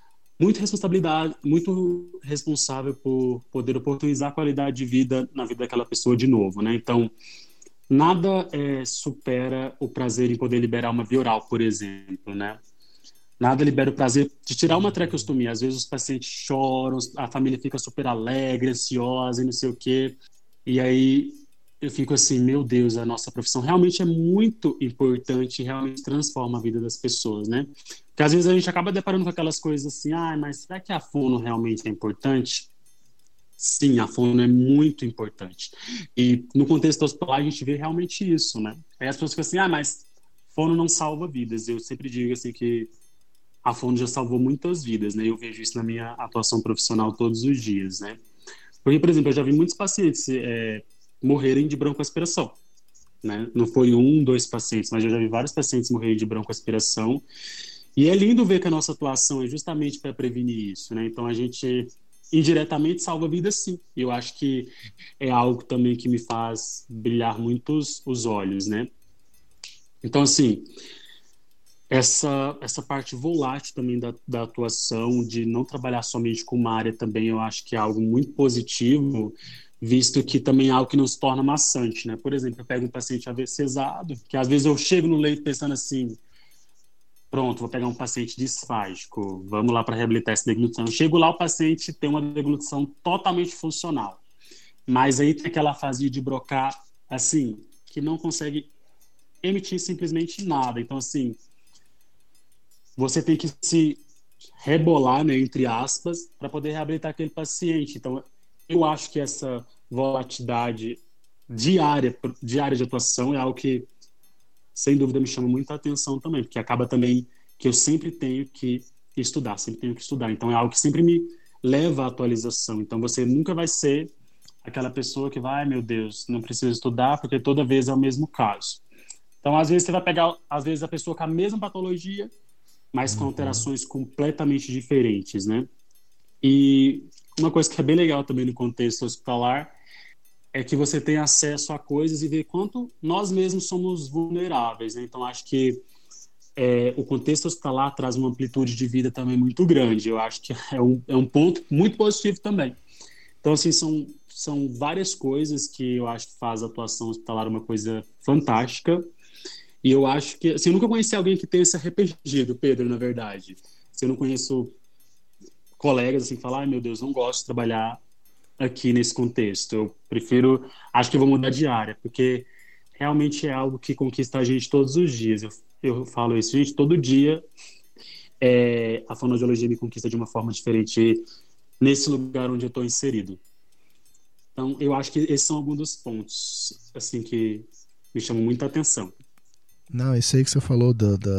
muito responsável por poder oportunizar a qualidade de vida na vida daquela pessoa de novo, né? Então, nada supera o prazer em poder liberar uma via oral, por exemplo, né? Nada libera o prazer de tirar uma traqueostomia. Às vezes os pacientes choram, a família fica super alegre, ansiosa e não sei o quê. E aí eu fico assim, meu Deus, a nossa profissão realmente é muito importante, realmente transforma a vida das pessoas, né? Porque às vezes a gente acaba deparando com aquelas coisas assim, mas será que a fono realmente é importante? Sim, a fono é muito importante. E no contexto hospitalar a gente vê realmente isso, né? Aí as pessoas ficam assim, mas fono não salva vidas. Eu sempre digo assim que a fono já salvou muitas vidas, né? Eu vejo isso na minha atuação profissional todos os dias, né? Porque, por exemplo, eu já vi muitos pacientes morrerem de broncoaspiração, né? Não foi um, dois pacientes, mas eu já vi vários pacientes morrerem de broncoaspiração. E é lindo ver que a nossa atuação é justamente para prevenir isso, né? Então a gente indiretamente salva vidas, sim. E eu acho que é algo também que me faz brilhar muito os olhos, né? Então, assim, essa parte volátil também da atuação, de não trabalhar somente com uma área também, eu acho que é algo muito positivo, visto que também é algo que não se torna maçante, né? Por exemplo, eu pego um paciente AVCzado, que às vezes eu chego no leito pensando assim, pronto, vou pegar um paciente disfágico, vamos lá para reabilitar essa deglutição. Eu chego lá, o paciente tem uma deglutição totalmente funcional, mas aí tem aquela fase de brocar, assim, que não consegue emitir simplesmente nada. Então, assim, você tem que se rebolar, né, entre aspas, para poder reabilitar aquele paciente. Então, eu acho que essa volatilidade diária de atuação é algo que, sem dúvida, me chama muita atenção também, porque acaba também que eu sempre tenho que estudar, sempre tenho que estudar. Então, é algo que sempre me leva à atualização. Então, você nunca vai ser aquela pessoa que vai, meu Deus, não preciso estudar, porque toda vez é o mesmo caso. Então, às vezes, você vai pegar, às vezes, a pessoa com a mesma patologia, mas com alterações completamente diferentes, né? E uma coisa que é bem legal também no contexto hospitalar é que você tem acesso a coisas e vê quanto nós mesmos somos vulneráveis, né? Então, acho que o contexto hospitalar traz uma amplitude de vida também muito grande. Eu acho que é um ponto muito positivo também. Então, assim, são várias coisas que eu acho que faz a atuação hospitalar uma coisa fantástica. E eu acho que, assim, eu nunca conheci alguém que tenha se arrependido, Pedro, na verdade. Assim, eu não conheço colegas assim que falam, meu Deus, não gosto de trabalhar aqui nesse contexto. Eu prefiro, acho que vou mudar de área, porque realmente é algo que conquista a gente todos os dias. Eu falo isso, gente, todo dia a fonoaudiologia me conquista de uma forma diferente nesse lugar onde eu estou inserido. Então, eu acho que esses são alguns dos pontos assim que me chamam muita atenção. Não, isso aí que você falou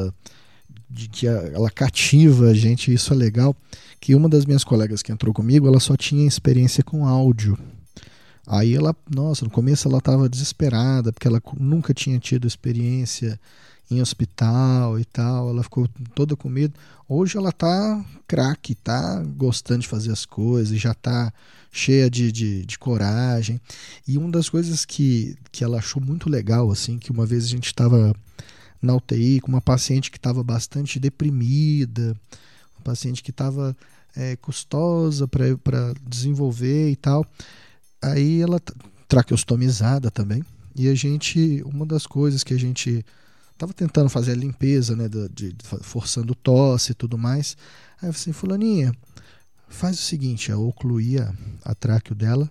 de que ela cativa a gente, isso é legal, que uma das minhas colegas que entrou comigo, ela só tinha experiência com áudio. Aí ela, nossa, no começo ela estava desesperada, porque ela nunca tinha tido experiência em hospital e tal, ela ficou toda com medo. Hoje ela tá craque, tá gostando de fazer as coisas, já tá cheia de coragem. E uma das coisas que ela achou muito legal, assim, que uma vez a gente estava na UTI com uma paciente que estava bastante deprimida, uma paciente que estava custosa para desenvolver e tal. Aí ela traqueostomizada também. E uma das coisas que a gente estava tentando fazer a limpeza, né, forçando tosse e tudo mais. Aí eu falei assim, fulaninha, faz o seguinte, eu ocluía a tráqueo dela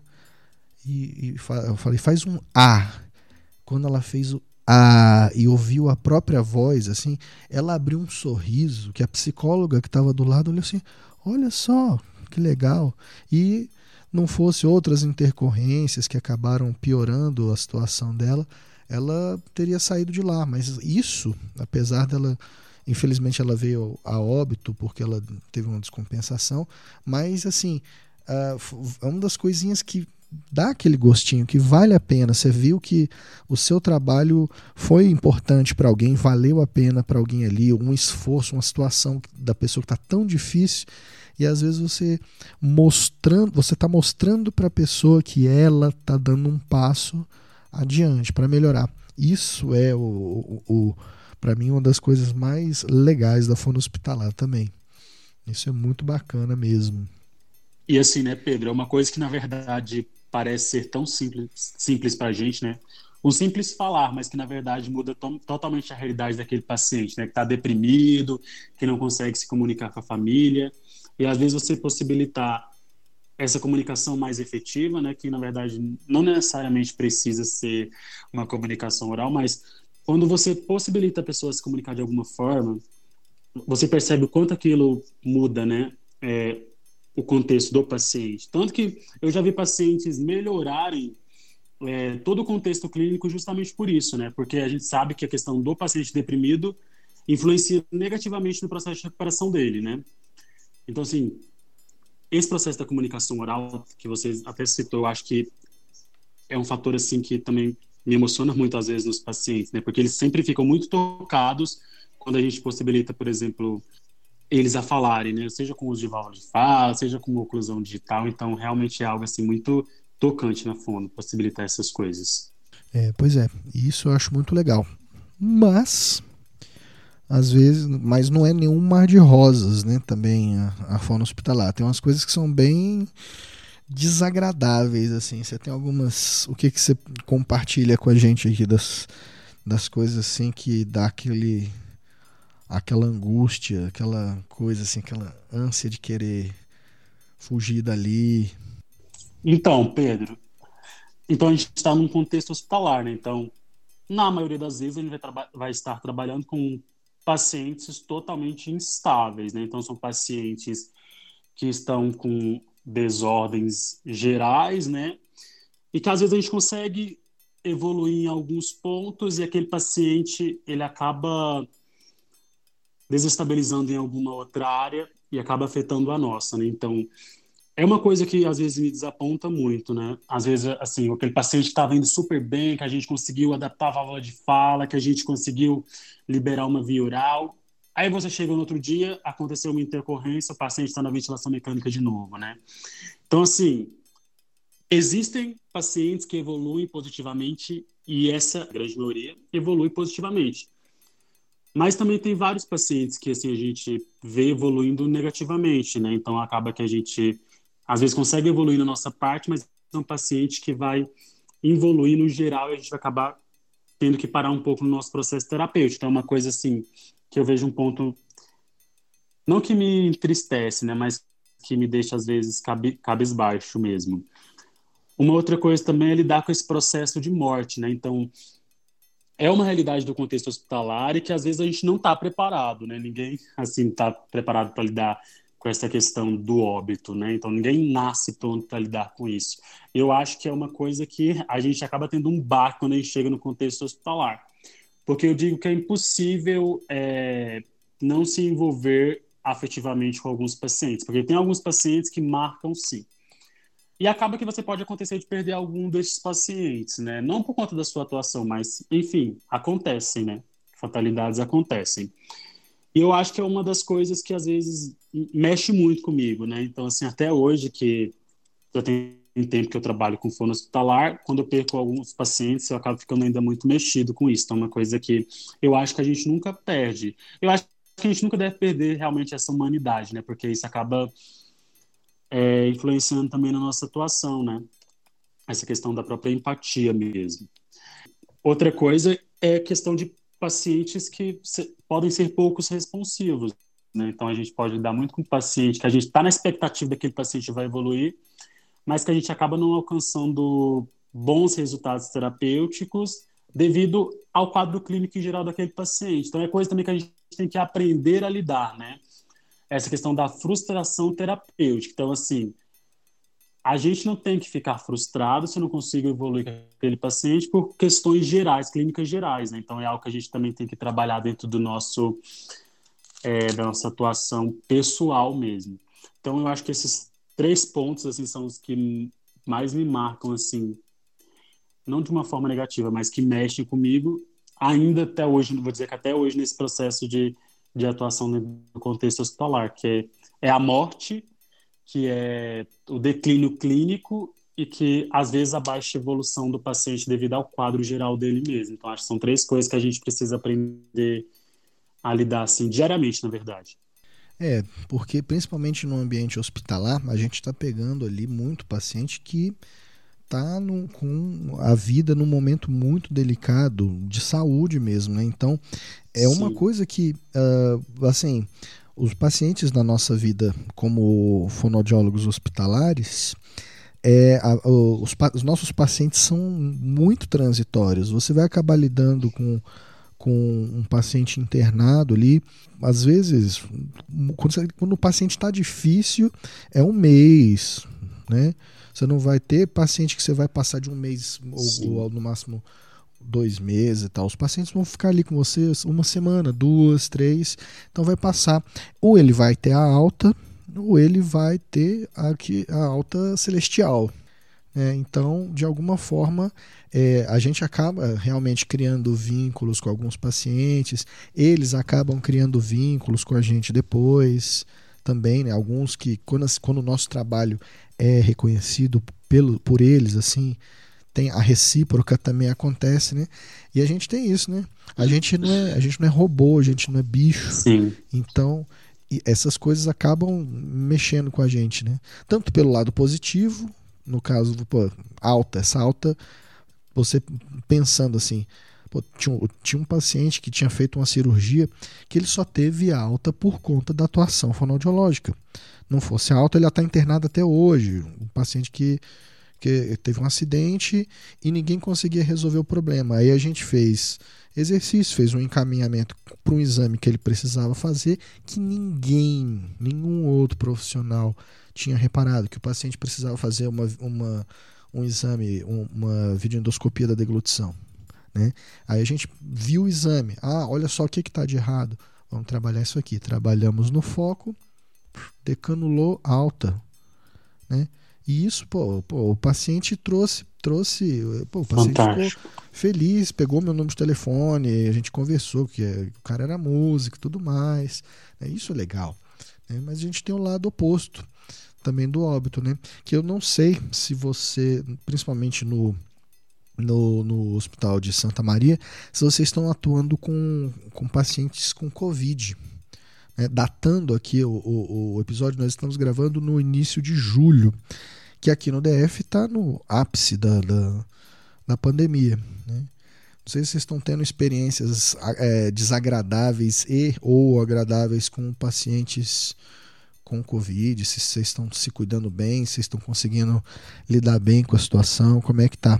e eu falei, faz um A. Quando ela fez o A e ouviu a própria voz, assim, ela abriu um sorriso que a psicóloga que estava do lado olhou assim, olha só, que legal. E não fosse outras intercorrências que acabaram piorando a situação dela, ela teria saído de lá. Mas isso, apesar dela, infelizmente ela veio a óbito porque ela teve uma descompensação, mas assim, é uma das coisinhas que dá aquele gostinho, que vale a pena. Você viu que o seu trabalho foi importante para alguém, valeu a pena para alguém ali, um esforço, uma situação da pessoa que está tão difícil, e às vezes você está mostrando para a pessoa que ela está dando um passo adiante para melhorar. Isso é para mim, uma das coisas mais legais da fono hospitalar também. Isso é muito bacana mesmo. E assim, né, Pedro, é uma coisa que na verdade parece ser tão simples para a gente, né? Um simples falar, mas que na verdade muda totalmente a realidade daquele paciente, né? Que está deprimido, que não consegue se comunicar com a família. E às vezes você possibilitar essa comunicação mais efetiva, né? Que na verdade não necessariamente precisa ser uma comunicação oral, mas quando você possibilita a pessoa se comunicar de alguma forma, você percebe o quanto aquilo muda, né? É, o contexto do paciente. Tanto que eu já vi pacientes melhorarem todo o contexto clínico justamente por isso, né? Porque a gente sabe que a questão do paciente deprimido influencia negativamente no processo de recuperação dele, né? Então, assim, esse processo da comunicação oral que você até citou, eu acho que é um fator, assim, que também me emociona muito, às vezes, nos pacientes, né? Porque eles sempre ficam muito tocados quando a gente possibilita, por exemplo, eles a falarem, né? Seja com uso de válvula de fala, seja com oclusão digital. Então, realmente é algo assim muito tocante na fono, possibilitar essas coisas. Pois é, isso eu acho muito legal. Mas, às vezes, mas não é nenhum mar de rosas, né? Também a fono hospitalar. Tem umas coisas que são bem desagradáveis, assim. Você tem algumas. O que você compartilha com a gente aqui das coisas assim que dá aquela angústia, aquela coisa assim, aquela ânsia de querer fugir dali. Então, Pedro, então a gente está num contexto hospitalar, né? Então, na maioria das vezes, a gente vai estar trabalhando com pacientes totalmente instáveis, né? Então, são pacientes que estão com desordens gerais, né? E que às vezes a gente consegue evoluir em alguns pontos e aquele paciente ele acaba desestabilizando em alguma outra área e acaba afetando a nossa, né? Então, é uma coisa que às vezes me desaponta muito, né? Às vezes, assim, aquele paciente estava indo super bem, que a gente conseguiu adaptar a válvula de fala, que a gente conseguiu liberar uma via oral. Aí você chega no outro dia, aconteceu uma intercorrência, o paciente está na ventilação mecânica de novo, né? Então, assim, existem pacientes que evoluem positivamente e essa grande maioria evolui positivamente. Mas também tem vários pacientes que assim a gente vê evoluindo negativamente, né? Então acaba que a gente às vezes consegue evoluir na nossa parte, mas é um paciente que vai evoluir no geral e a gente vai acabar tendo que parar um pouco no nosso processo terapêutico. Então é uma coisa assim que eu vejo um ponto não que me entristece, né? Mas que me deixa às vezes cabisbaixo mesmo. Uma outra coisa também é lidar com esse processo de morte, né? Então é uma realidade do contexto hospitalar e que às vezes a gente não está preparado, né? Ninguém assim está preparado para lidar com essa questão do óbito, né? Então ninguém nasce pronto para lidar com isso. Eu acho que é uma coisa que a gente acaba tendo um baque quando a gente chega no contexto hospitalar, porque eu digo que é impossível não se envolver afetivamente com alguns pacientes, porque tem alguns pacientes que marcam sim. E acaba que você pode acontecer de perder algum desses pacientes, né? Não por conta da sua atuação, mas, enfim, acontecem, né? Fatalidades acontecem. E eu acho que é uma das coisas que, às vezes, mexe muito comigo, né? Então, assim, até hoje, que já tem tempo que eu trabalho com fono hospitalar, quando eu perco alguns pacientes, eu acabo ficando ainda muito mexido com isso. Então, é uma coisa que eu acho que a gente nunca perde. Eu acho que a gente nunca deve perder realmente essa humanidade, né? Porque isso acaba influenciando também na nossa atuação, né? Essa questão da própria empatia mesmo. Outra coisa é a questão de pacientes que podem ser poucos responsivos, né? Então a gente pode lidar muito com o paciente, que a gente está na expectativa daquele paciente vai evoluir, mas que a gente acaba não alcançando bons resultados terapêuticos devido ao quadro clínico em geral daquele paciente. Então é coisa também que a gente tem que aprender a lidar, né? Essa questão da frustração terapêutica. Então, assim, a gente não tem que ficar frustrado se não consigo evoluir com aquele paciente por questões gerais, clínicas gerais, né? Então é algo que a gente também tem que trabalhar dentro do nosso da nossa atuação pessoal mesmo. Então eu acho que esses três pontos assim são os que mais me marcam assim, não de uma forma negativa, mas que mexem comigo ainda até hoje, vou dizer que até hoje nesse processo de atuação no contexto hospitalar, que é a morte, que é o declínio clínico e que às vezes abaixa a evolução do paciente devido ao quadro geral dele mesmo. Então, acho que são três coisas que a gente precisa aprender a lidar assim diariamente, na verdade. Porque principalmente no ambiente hospitalar, a gente está pegando ali muito paciente que está com a vida num momento muito delicado de saúde mesmo, né? Então, é uma Sim, coisa que, assim, os pacientes na nossa vida como fonoaudiólogos hospitalares, os nossos pacientes são muito transitórios. Você vai acabar lidando com um paciente internado ali, às vezes, quando o paciente está difícil, é um mês, né? Você não vai ter paciente que você vai passar de um mês sim, ou no máximo 2 meses e tal. Os pacientes vão ficar ali com você uma semana, duas, três, então vai passar. Ou ele vai ter a alta, ou ele vai ter a alta celestial. Então, de alguma forma, a gente acaba realmente criando vínculos com alguns pacientes, eles acabam criando vínculos com a gente depois também, né? Alguns que, quando o nosso trabalho é reconhecido por eles, assim, tem a recíproca também acontece, né? E a gente tem isso, né? A gente não é robô, a gente não é bicho. sim. Então, essas coisas acabam mexendo com a gente, né? Tanto pelo lado positivo, no caso, pô, essa alta, você pensando assim, pô, tinha um paciente que tinha feito uma cirurgia que ele só teve alta por conta da atuação fonoaudiológica. Não fosse alta, ele ia estar internado até hoje. Um paciente que teve um acidente e ninguém conseguia resolver o problema. Aí a gente fez exercício, fez um encaminhamento para um exame que ele precisava fazer, que nenhum outro profissional tinha reparado, que o paciente precisava fazer um exame, uma videoendoscopia da deglutição. Né? Aí a gente viu o exame. Olha só o que está de errado. Vamos trabalhar isso aqui. Trabalhamos no foco, decanulou alta. Né? E isso, o paciente o paciente ficou Fantástico. feliz, pegou meu número de telefone, a gente conversou, que o cara era músico e tudo mais. Né? Isso é legal. Né? Mas a gente tem o lado oposto também do óbito, né? Que eu não sei se você, principalmente no Hospital de Santa Maria, se vocês estão atuando com pacientes com Covid. Né? Datando aqui o episódio, nós estamos gravando no início de julho, que aqui no DF está no ápice da pandemia. Né? Não sei se vocês estão tendo experiências desagradáveis ou agradáveis com pacientes com Covid, se vocês estão se cuidando bem, se vocês estão conseguindo lidar bem com a situação, como é que tá?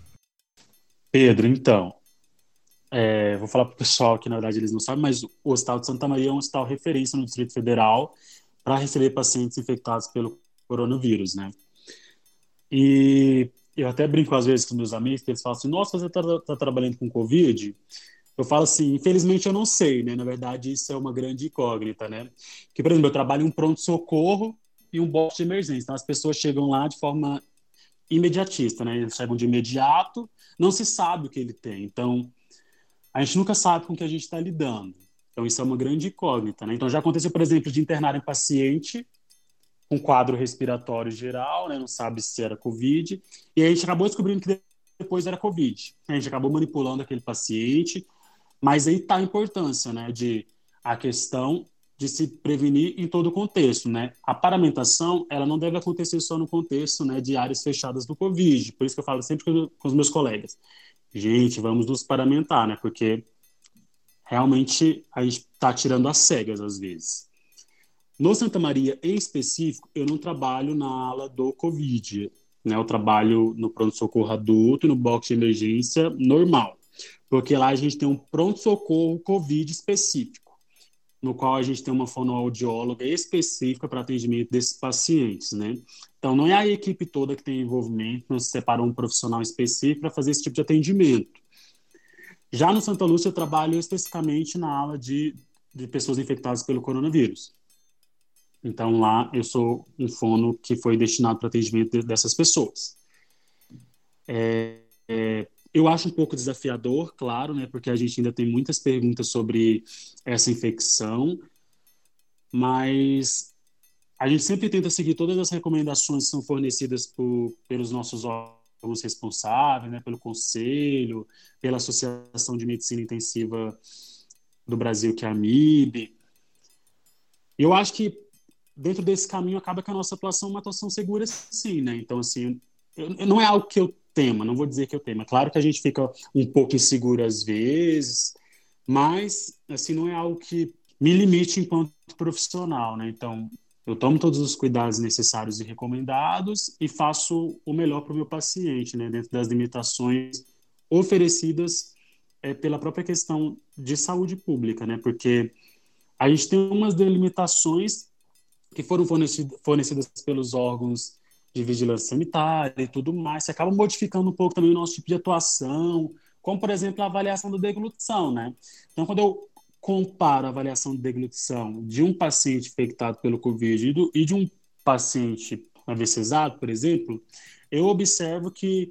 Pedro, então, vou falar para o pessoal que na verdade eles não sabem, mas o Hospital de Santa Maria é um hospital referência no Distrito Federal para receber pacientes infectados pelo coronavírus, né? E eu até brinco às vezes com meus amigos, que eles falam assim, nossa, você tá trabalhando com Covid? Eu falo assim, infelizmente eu não sei, né? Na verdade, isso é uma grande incógnita, né? Que, por exemplo, eu trabalho em um pronto-socorro e um box de emergência. Então, as pessoas chegam lá de forma imediatista, né? Eles chegam de imediato, não se sabe o que ele tem. Então, a gente nunca sabe com o que a gente está lidando. Então, isso é uma grande incógnita, né? Então, já aconteceu, por exemplo, de internarem paciente com quadro respiratório geral, né? Não sabe se era Covid. E aí a gente acabou descobrindo que depois era Covid. A gente acabou manipulando aquele paciente, mas aí está a importância, né, de a questão de se prevenir em todo o contexto, né? A paramentação, ela não deve acontecer só no contexto, né, de áreas fechadas do Covid. Por isso que eu falo sempre com os meus colegas. Gente, vamos nos paramentar, né? Porque realmente a gente está tirando as cegas às vezes. No Santa Maria, em específico, eu não trabalho na ala do Covid, né? Eu trabalho no pronto-socorro adulto, no box de emergência normal, porque lá a gente tem um pronto-socorro Covid específico, no qual a gente tem uma fonoaudióloga específica para atendimento desses pacientes, né? Então, não é a equipe toda que tem envolvimento, não se separa um profissional específico para fazer esse tipo de atendimento. Já no Santa Lúcia, eu trabalho especificamente na ala de pessoas infectadas pelo coronavírus. Então, lá eu sou um fono que foi destinado para atendimento dessas pessoas. Eu acho um pouco desafiador, claro, né, porque a gente ainda tem muitas perguntas sobre essa infecção, mas A gente sempre tenta seguir todas as recomendações que são fornecidas pelos nossos órgãos responsáveis, né, pelo Conselho, pela Associação de Medicina Intensiva do Brasil, que é a MIB. E eu acho que dentro desse caminho acaba que a nossa atuação é uma atuação segura, sim, né? Então, assim, não é algo que eu tema, não vou dizer que eu tema. Claro que a gente fica um pouco inseguro às vezes, mas, assim, não é algo que me limite enquanto profissional, né? Então, eu tomo todos os cuidados necessários e recomendados e faço o melhor para o meu paciente, né? Dentro das limitações oferecidas pela própria questão de saúde pública, né? Porque a gente tem umas delimitações que foram fornecidas pelos órgãos de vigilância sanitária e tudo mais, que acabam modificando um pouco também o nosso tipo de atuação, como, por exemplo, a avaliação da deglutição, né? Então, quando eu comparo a avaliação de deglutição de um paciente infectado pelo Covid e de um paciente AVCzado, por exemplo, eu observo que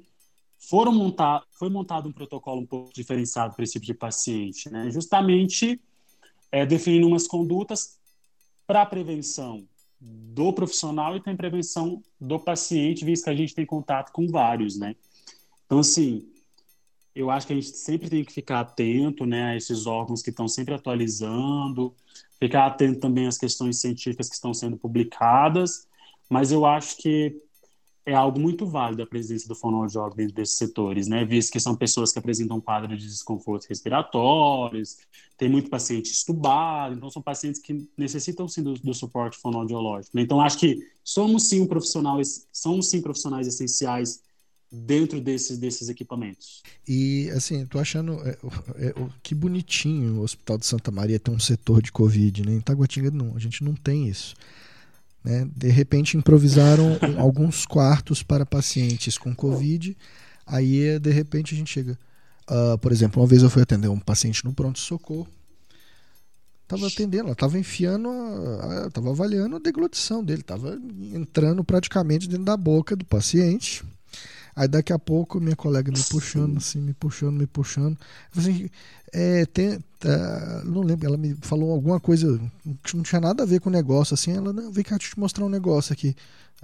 foi montado um protocolo um pouco diferenciado para esse tipo de paciente, né? Justamente definindo umas condutas para a prevenção do profissional e tem prevenção do paciente, visto que a gente tem contato com vários, né? Então, assim, eu acho que a gente sempre tem que ficar atento, né, a esses órgãos que estão sempre atualizando, ficar atento também às questões científicas que estão sendo publicadas, mas eu acho que é algo muito válido a presença do fonoaudiólogo dentro desses setores, né? Visto que são pessoas que apresentam quadro de desconfortos respiratórios, tem muito paciente estubado, então são pacientes que necessitam sim do suporte fonoaudiológico, né? Então acho que somos sim profissionais essenciais dentro desses equipamentos. E assim, tô achando que bonitinho o Hospital de Santa Maria ter um setor de Covid, né? Em Taguatinga não, a gente não tem isso. Né? De repente improvisaram alguns quartos para pacientes com Covid, aí de repente a gente chega. Por exemplo, uma vez eu fui atender um paciente no pronto-socorro, estava atendendo, estava enfiando, estava avaliando a deglutição dele, estava entrando praticamente dentro da boca do paciente. Aí daqui a pouco minha colega me puxando, assim, me puxando. Eu falei assim, não lembro, ela me falou alguma coisa que não tinha nada a ver com o negócio, assim, ela, não, vem cá, deixa eu te mostrar um negócio aqui.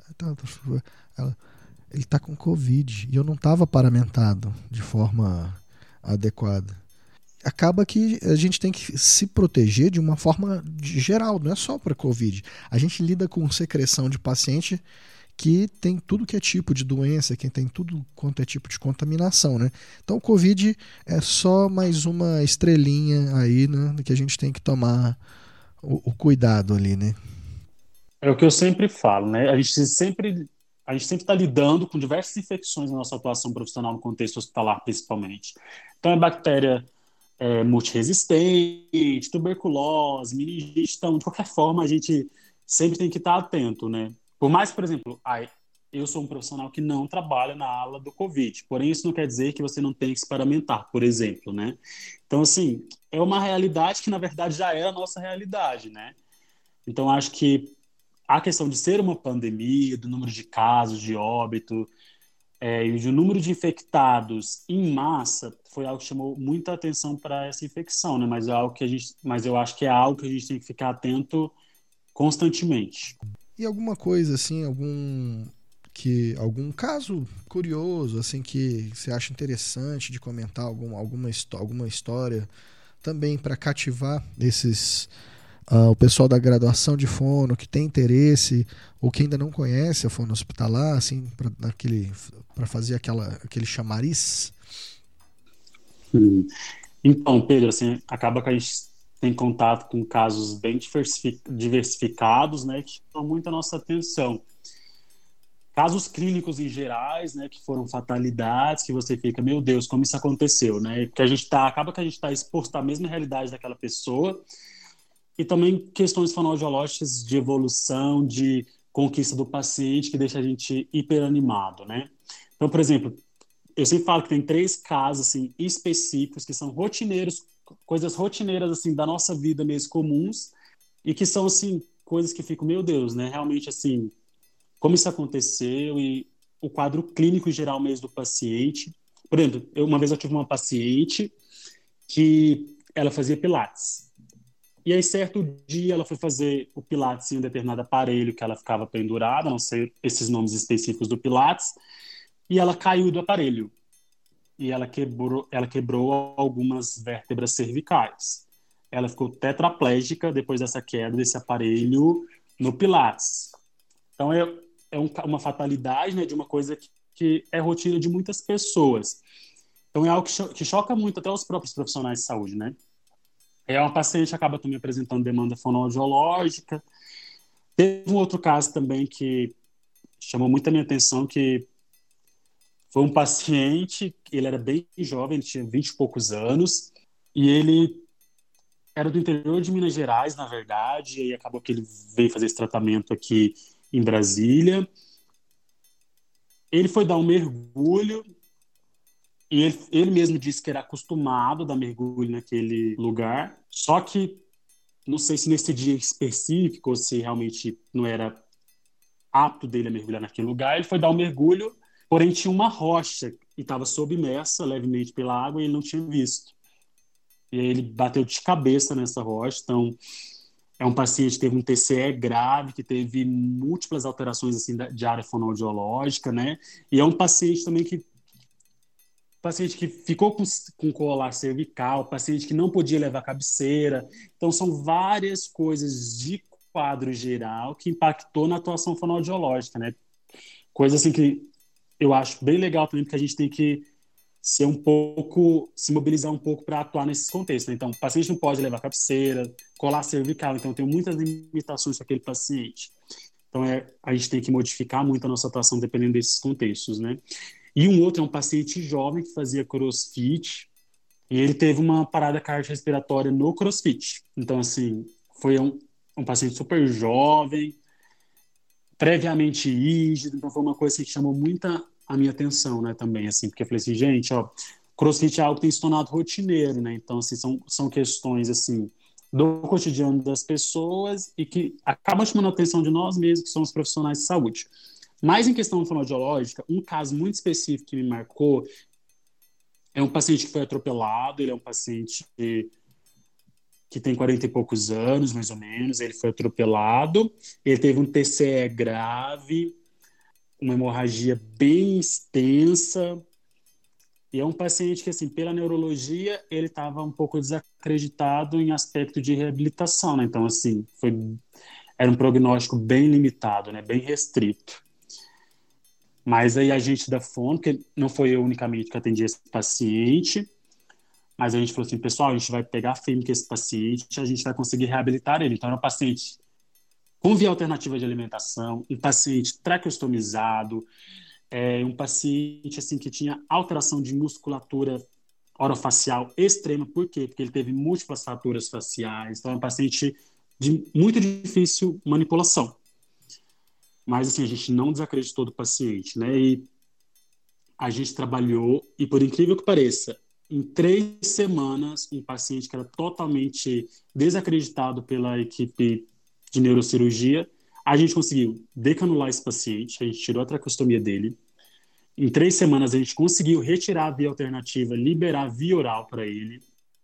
Ele tá com Covid e eu não estava paramentado de forma adequada. Acaba que a gente tem que se proteger de uma forma geral, não é só para Covid. A gente lida com secreção de paciente que tem tudo que é tipo de doença, que tem tudo quanto é tipo de contaminação, né? Então o Covid é só mais uma estrelinha aí, né, que a gente tem que tomar o cuidado ali, né? É o que eu sempre falo, né? A gente sempre está lidando com diversas infecções na nossa atuação profissional no contexto hospitalar, principalmente. Então, é bactéria multiresistente, tuberculose, meningite. Então, de qualquer forma, a gente sempre tem que estar atento, né? Por mais, por exemplo, eu sou um profissional que não trabalha na ala do Covid, porém isso não quer dizer que você não tem que se paramentar, por exemplo, né? Então, assim, é uma realidade que, na verdade, já é a nossa realidade, né? Então, acho que a questão de ser uma pandemia, do número de casos, de óbito, e do número de infectados em massa foi algo que chamou muita atenção para essa infecção, né? Mas eu acho que é algo que a gente tem que ficar atento constantemente. E alguma coisa assim, algum caso curioso assim que você acha interessante de comentar, alguma história também para cativar o pessoal da graduação de fono que tem interesse ou que ainda não conhece a fono hospitalar, assim, para fazer aquele chamariz? Então, Pedro, assim, acaba que a gente tem contato com casos bem diversificados, né, que chamam muito a nossa atenção. Casos clínicos em gerais, né, que foram fatalidades, que você fica, meu Deus, como isso aconteceu, né? Porque acaba que a gente está exposto à mesma realidade daquela pessoa. E também questões fonoaudiológicas de evolução, de conquista do paciente, que deixa a gente hiperanimado, né? Então, por exemplo, eu sempre falo que tem 3 casos assim, específicos que são rotineiros, coisas rotineiras assim, da nossa vida mesmo, comuns, e que são assim, coisas que ficam, meu Deus, né? Realmente, assim, como isso aconteceu e o quadro clínico geral mesmo do paciente. Por exemplo, uma vez eu tive uma paciente que ela fazia pilates. E aí, certo dia, ela foi fazer o Pilates em um determinado aparelho que ela ficava pendurada, não sei esses nomes específicos do Pilates, e ela caiu do aparelho. E ela quebrou algumas vértebras cervicais. Ela ficou tetraplégica depois dessa queda desse aparelho no Pilates. Então, uma fatalidade, né, de uma coisa que é rotina de muitas pessoas. Então, é algo que choca muito até os próprios profissionais de saúde, né? Uma paciente que acaba também apresentando demanda fonoaudiológica. Teve um outro caso também que chamou muito a minha atenção, que foi um paciente, ele era bem jovem, ele tinha 20 e poucos anos, e ele era do interior de Minas Gerais, na verdade, e aí acabou que ele veio fazer esse tratamento aqui em Brasília. Ele foi dar um mergulho, e ele mesmo disse que era acostumado a dar mergulho naquele lugar, só que não sei se nesse dia específico ou se realmente não era apto dele a mergulhar naquele lugar. Ele foi dar um mergulho, porém tinha uma rocha e estava submersa levemente pela água e ele não tinha visto. E aí ele bateu de cabeça nessa rocha. Então, é um paciente que teve um TCE grave, que teve múltiplas alterações assim, de área fonoaudiológica, né? E é um paciente que ficou com colar cervical, paciente que não podia levar cabeceira. Então, são várias coisas de quadro geral que impactou na atuação fonoaudiológica, né? Coisa assim que eu acho bem legal também, porque a gente tem que se mobilizar um pouco para atuar nesses contextos, né? Então, o paciente não pode levar cabeceira, colar cervical, então tem muitas limitações para aquele paciente. Então, a gente tem que modificar muito a nossa atuação dependendo desses contextos, né? E um outro é um paciente jovem que fazia crossfit e ele teve uma parada cardiorrespiratória no crossfit. Então, assim, foi um paciente super jovem, previamente rígido, então foi uma coisa que chamou muita a minha atenção, né, também, assim, porque eu falei assim, gente, ó, crossfit é algo que tem se tornado rotineiro, né, então, assim, são questões, assim, do cotidiano das pessoas e que acabam chamando a atenção de nós mesmos, que somos profissionais de saúde. Mas em questão fonoaudiológica, um caso muito específico que me marcou é um paciente que foi atropelado, ele é um paciente que tem 40 e poucos anos, mais ou menos, ele foi atropelado, ele teve um TCE grave, uma hemorragia bem extensa, e é um paciente que, assim, pela neurologia, ele estava um pouco desacreditado em aspecto de reabilitação, né? Então, assim, era um prognóstico bem limitado, né? Bem restrito. Mas aí a gente da Fono, que não foi eu unicamente que atendi esse paciente, mas a gente falou assim, pessoal, a gente vai pegar firme com esse paciente, a gente vai conseguir reabilitar ele. Então, era um paciente com via alternativa de alimentação, um paciente traqueostomizado, um paciente assim que tinha alteração de musculatura orofacial extrema. Por quê? Porque ele teve múltiplas fraturas faciais. Então, é um paciente de muito difícil manipulação. Mas, assim, a gente não desacreditou do paciente, né? E a gente trabalhou, e por incrível que pareça, em 3 semanas, um paciente que era totalmente desacreditado pela equipe de neurocirurgia, a gente conseguiu decanular esse paciente, a gente tirou a traqueostomia dele. Em 3 semanas, a gente conseguiu retirar a via alternativa, liberar a via oral para ele.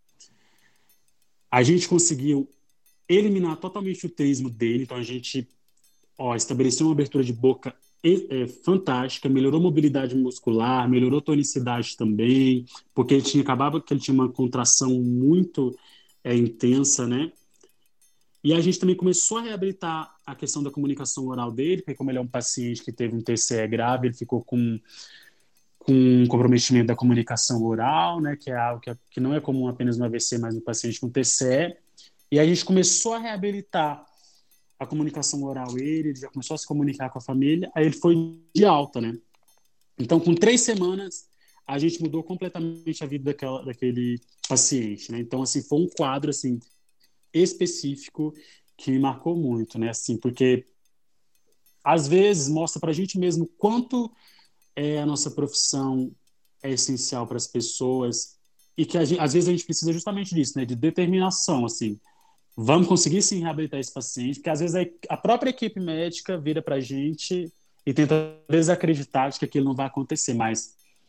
A gente conseguiu eliminar totalmente o trismo dele, então a gente estabeleceu uma abertura de boca fantástica, melhorou a mobilidade muscular, melhorou a tonicidade também, porque acabava que ele tinha uma contração muito intensa, né? E a gente também começou a reabilitar a questão da comunicação oral dele, porque como ele é um paciente que teve um TCE grave, ele ficou com um comprometimento da comunicação oral, né, que é algo que não é comum apenas no AVC, mas no paciente com TCE. E a gente começou a reabilitar a comunicação oral ele já começou a se comunicar com a família, aí ele foi de alta, né? Então, com 3 semanas, a gente mudou completamente a vida daquele paciente, né? Então, assim, foi um quadro, assim, específico que me marcou muito, né? Assim, porque às vezes mostra pra gente mesmo quanto a nossa profissão é essencial para as pessoas e que às vezes a gente precisa justamente disso, né? De determinação, assim. Vamos conseguir sim reabilitar esse paciente, porque às vezes a própria equipe médica vira para a gente e tenta desacreditar de que aquilo não vai acontecer, mas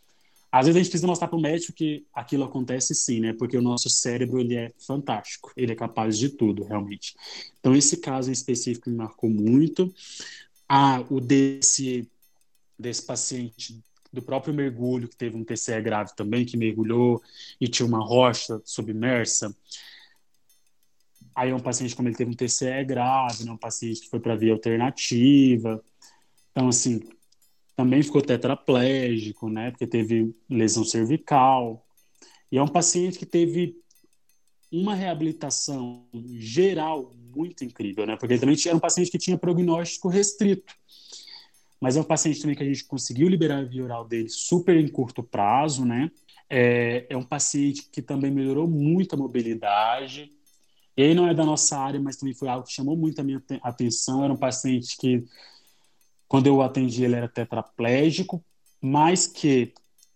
Às vezes a gente precisa mostrar para o médico que aquilo acontece sim, né? Porque o nosso cérebro, ele é fantástico, ele é capaz de tudo, realmente. Então, esse caso em específico me marcou muito. O desse paciente do próprio mergulho, que teve um TCE grave também, que mergulhou e tinha uma rocha submersa. Aí é um paciente, como ele teve um TCE grave, né? Um paciente que foi para via alternativa. Então, assim, também ficou tetraplégico, né? Porque teve lesão cervical. E é um paciente que teve uma reabilitação geral muito incrível, né? Porque ele também era um paciente que tinha prognóstico restrito. Mas é um paciente também que a gente conseguiu liberar a via oral dele super em curto prazo, né? É um paciente que também melhorou muito a mobilidade. E aí não é da nossa área, mas também foi algo que chamou muito a minha atenção. Era um paciente que, quando eu atendi, ele era tetraplégico, mas que,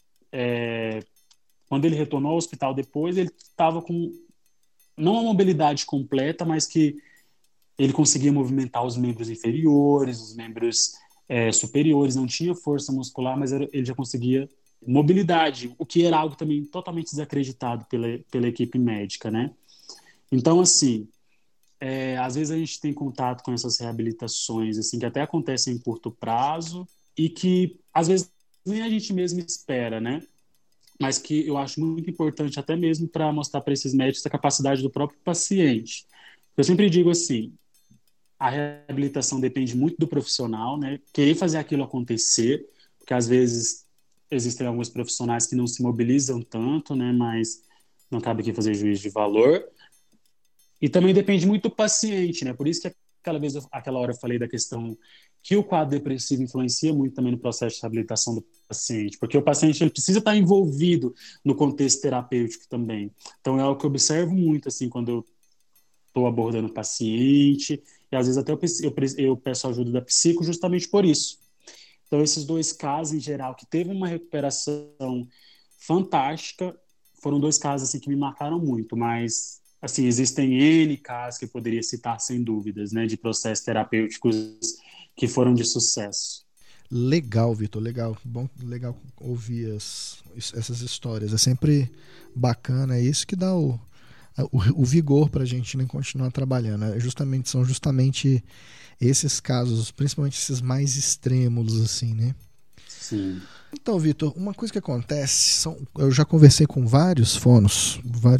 quando ele retornou ao hospital depois, ele estava com, não a mobilidade completa, mas que ele conseguia movimentar os membros inferiores, os membros superiores, não tinha força muscular, mas ele já conseguia mobilidade, o que era algo também totalmente desacreditado pela equipe médica, né? Então, assim, às vezes a gente tem contato com essas reabilitações, assim, que até acontecem em curto prazo e que, às vezes, nem a gente mesmo espera, né? Mas que eu acho muito importante até mesmo para mostrar para esses médicos a capacidade do próprio paciente. Eu sempre digo assim, a reabilitação depende muito do profissional, né? Querer fazer aquilo acontecer, porque às vezes existem alguns profissionais que não se mobilizam tanto, né? Mas não cabe aqui fazer juízo de valor. E também depende muito do paciente, né? Por isso que aquela hora eu falei da questão que o quadro depressivo influencia muito também no processo de reabilitação do paciente, porque o paciente ele precisa estar envolvido no contexto terapêutico também. Então é algo que eu observo muito assim quando eu estou abordando o paciente, e às vezes até eu peço ajuda da psico justamente por isso. Então esses dois casos em geral que teve uma recuperação fantástica, foram dois casos assim que me marcaram muito, mas assim, existem N casos que eu poderia citar sem dúvidas, né, de processos terapêuticos que foram de sucesso. Legal, Vitor, legal. Bom, legal ouvir essas histórias. É sempre bacana, é isso que dá o vigor para a gente, né, continuar trabalhando. São justamente esses casos, principalmente esses mais extremos, assim, né? Sim. Então, Vitor, uma coisa que acontece, eu já conversei com vários fonos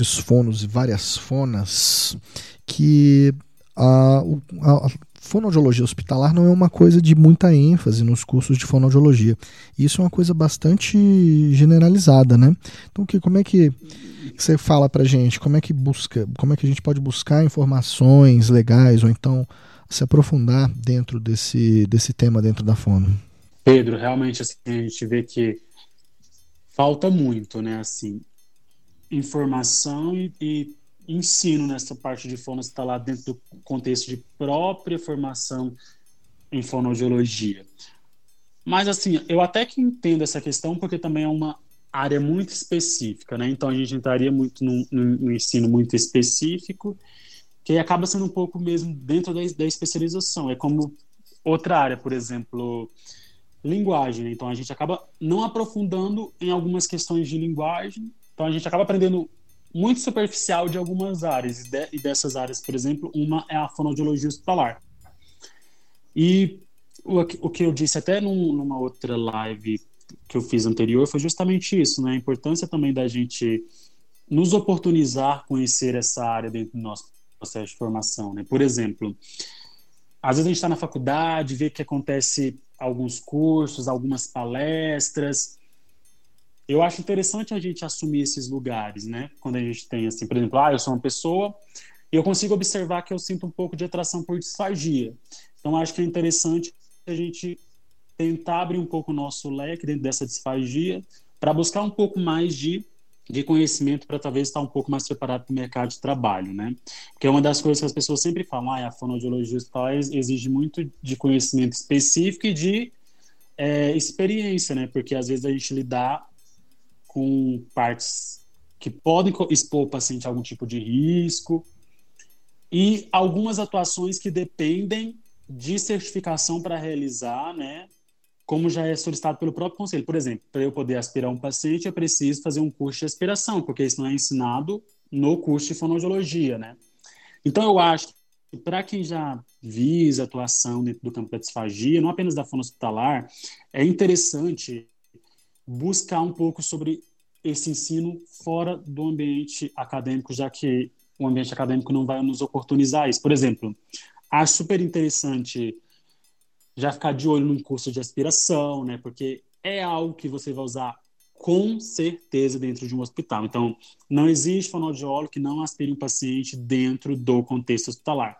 e várias fonas, que a fonoaudiologia hospitalar não é uma coisa de muita ênfase nos cursos de fonoaudiologia. Isso é uma coisa bastante generalizada, né? Então, como é que você fala pra gente? Como é que a gente pode buscar informações legais ou então se aprofundar dentro desse tema dentro da fono? Pedro, realmente assim, a gente vê que falta muito, né, assim, informação e ensino nessa parte de fono está lá dentro do contexto de própria formação em fonoaudiologia. Mas, assim, eu até que entendo essa questão porque também é uma área muito específica, né? Então a gente entraria muito no ensino muito específico, que acaba sendo um pouco mesmo dentro da especialização. É como outra área, por exemplo, linguagem, né? Então a gente acaba não aprofundando em algumas questões de linguagem, então a gente acaba aprendendo muito superficial de algumas áreas, e dessas áreas, por exemplo, uma é a fonoaudiologia hospitalar. E o que eu disse até numa outra live que eu fiz anterior foi justamente isso, né? A importância também da gente nos oportunizar conhecer essa área dentro do nosso processo de formação, né? Por exemplo, às vezes a gente está na faculdade, vê que acontece alguns cursos, algumas palestras. Eu acho interessante a gente assumir esses lugares, né? Quando a gente tem, assim, por exemplo, eu sou uma pessoa e eu consigo observar que eu sinto um pouco de atração por disfagia. Então, acho que é interessante a gente tentar abrir um pouco o nosso leque dentro dessa disfagia para buscar um pouco mais de conhecimento para talvez estar um pouco mais preparado para o mercado de trabalho, né? Porque é uma das coisas que as pessoas sempre falam, a fonoaudiologia hospitalar exige muito de conhecimento específico e de experiência, né? Porque às vezes a gente lidar com partes que podem expor o paciente a algum tipo de risco e algumas atuações que dependem de certificação para realizar, né? como já é solicitado pelo próprio conselho. Por exemplo, para eu poder aspirar um paciente, eu preciso fazer um curso de aspiração, porque isso não é ensinado no curso de fonoaudiologia, né? Então, eu acho que para quem já visa atuação dentro do campo da disfagia, não apenas da fono hospitalar, é interessante buscar um pouco sobre esse ensino fora do ambiente acadêmico, já que o ambiente acadêmico não vai nos oportunizar isso. Por exemplo, acho super interessante já ficar de olho num curso de aspiração, né? Porque é algo que você vai usar com certeza dentro de um hospital. Então, não existe fonoaudiólogo que não aspire um paciente dentro do contexto hospitalar.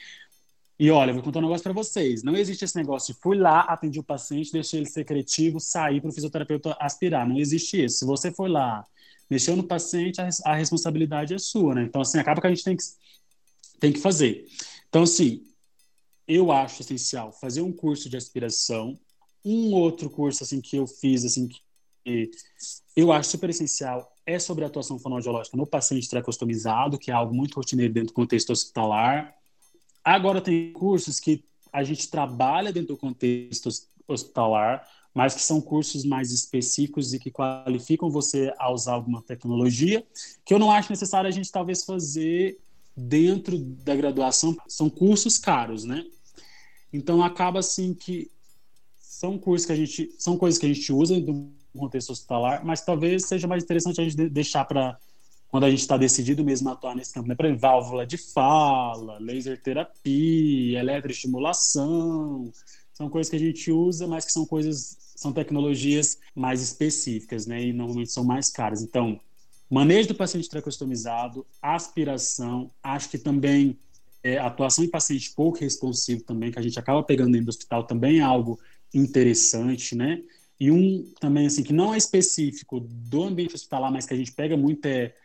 E olha, vou contar um negócio para vocês. Não existe esse negócio de fui lá, atendi o paciente, deixei ele secretivo, saí para o fisioterapeuta aspirar. Não existe isso. Se você foi lá, mexeu no paciente, a responsabilidade é sua, né? Então, assim, acaba que a gente tem que fazer. Então, assim, eu acho essencial fazer um curso de aspiração. Um outro curso, assim, que eu fiz, assim, que eu acho super essencial é sobre a atuação fonoaudiológica no paciente tracostomizado, que é algo muito rotineiro dentro do contexto hospitalar. Agora tem cursos que a gente trabalha dentro do contexto hospitalar, mas que são cursos mais específicos e que qualificam você a usar alguma tecnologia, que eu não acho necessário a gente talvez fazer dentro da graduação. São cursos caros, né? Então acaba assim que são cursos que são coisas que a gente usa no contexto hospitalar, mas talvez seja mais interessante a gente deixar para quando a gente está decidido mesmo a atuar nesse campo, né? Por exemplo, válvula de fala, laser terapia, eletroestimulação, são coisas que a gente usa, mas que são tecnologias mais específicas, né? E normalmente são mais caras. Então, manejo do paciente tracostomizado, aspiração, acho que também atuação em paciente pouco responsivo também, que a gente acaba pegando dentro do hospital, também é algo interessante, né? E um também, assim, que não é específico do ambiente hospitalar, mas que a gente pega muito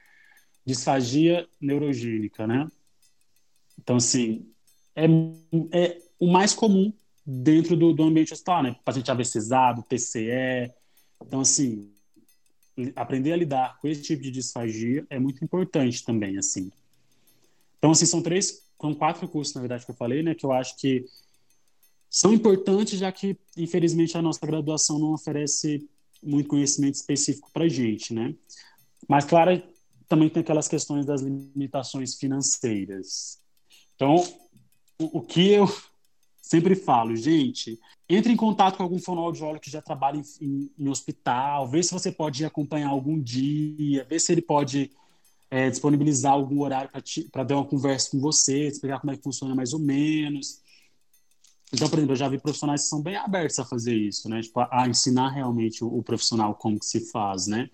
disfagia neurogênica, né? Então, assim, é o mais comum dentro do ambiente hospitalar, né? Paciente AVCzado, TCE. Então, assim, aprender a lidar com esse tipo de disfagia é muito importante também, assim. Então, assim, são 4 cursos, na verdade, que eu falei, né? Que eu acho que são importantes, já que, infelizmente, a nossa graduação não oferece muito conhecimento específico para a gente, né? Mas, claro, também tem aquelas questões das limitações financeiras. Então, o que eu sempre falo, gente, entre em contato com algum fonoaudiólogo que já trabalha em hospital, vê se você pode acompanhar algum dia, vê se ele pode disponibilizar algum horário para dar uma conversa com você, explicar como é que funciona mais ou menos. Então, por exemplo, eu já vi profissionais que são bem abertos a fazer isso, né? Tipo, a ensinar realmente o profissional como que se faz, né?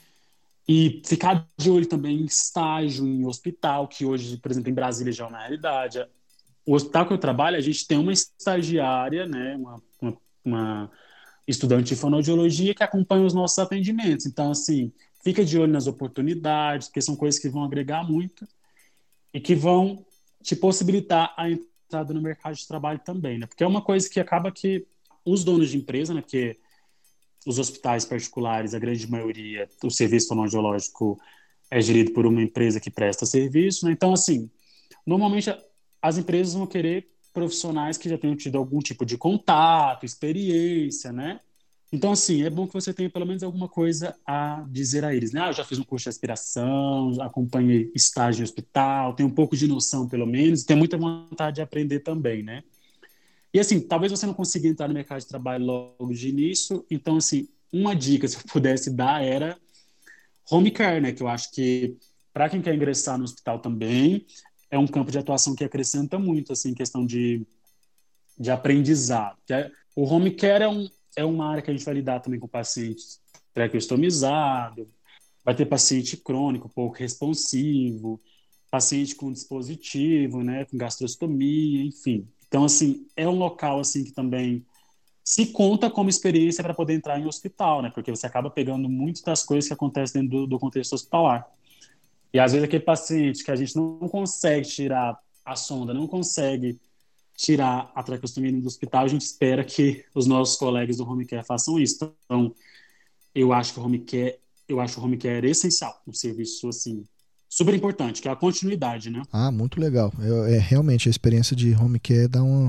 E ficar de olho também em estágio, em hospital, que hoje, por exemplo, em Brasília já é uma realidade. O hospital que eu trabalho, a gente tem uma estagiária, né, uma estudante de fonoaudiologia que acompanha os nossos atendimentos. Então, assim, fica de olho nas oportunidades, porque são coisas que vão agregar muito e que vão te possibilitar a entrada no mercado de trabalho também, né? Porque é uma coisa que acaba que os donos de empresa, né, porque os hospitais particulares, a grande maioria, o serviço fonoaudiológico é gerido por uma empresa que presta serviço, né? Então, assim, normalmente as empresas vão querer profissionais que já tenham tido algum tipo de contato, experiência, né? Então, assim, é bom que você tenha pelo menos alguma coisa a dizer a eles, né? Ah, eu já fiz um curso de aspiração, acompanhei estágio em hospital, tenho um pouco de noção, pelo menos, e tenho muita vontade de aprender também, né? E, assim, talvez você não consiga entrar no mercado de trabalho logo de início, então, assim, uma dica, se eu pudesse dar, era home care, né? Que eu acho que, para quem quer ingressar no hospital também, é um campo de atuação que acrescenta muito, assim, em questão de aprendizado. O home care é uma área que a gente vai lidar também com pacientes pré-customizado, vai ter paciente crônico, pouco responsivo, paciente com dispositivo, né, com gastrostomia, enfim. Então, assim, é um local, assim, que também se conta como experiência para poder entrar em hospital, né, porque você acaba pegando muito das coisas que acontecem dentro do contexto hospitalar. E, às vezes, aquele paciente que a gente não consegue tirar a sonda, não consegue tirar a traqueostomia do hospital, a gente espera que os nossos colegas do home care façam isso. Então, eu acho que o home care essencial, um serviço assim super importante, que é a continuidade, né? Ah, muito legal. Realmente a experiência de home care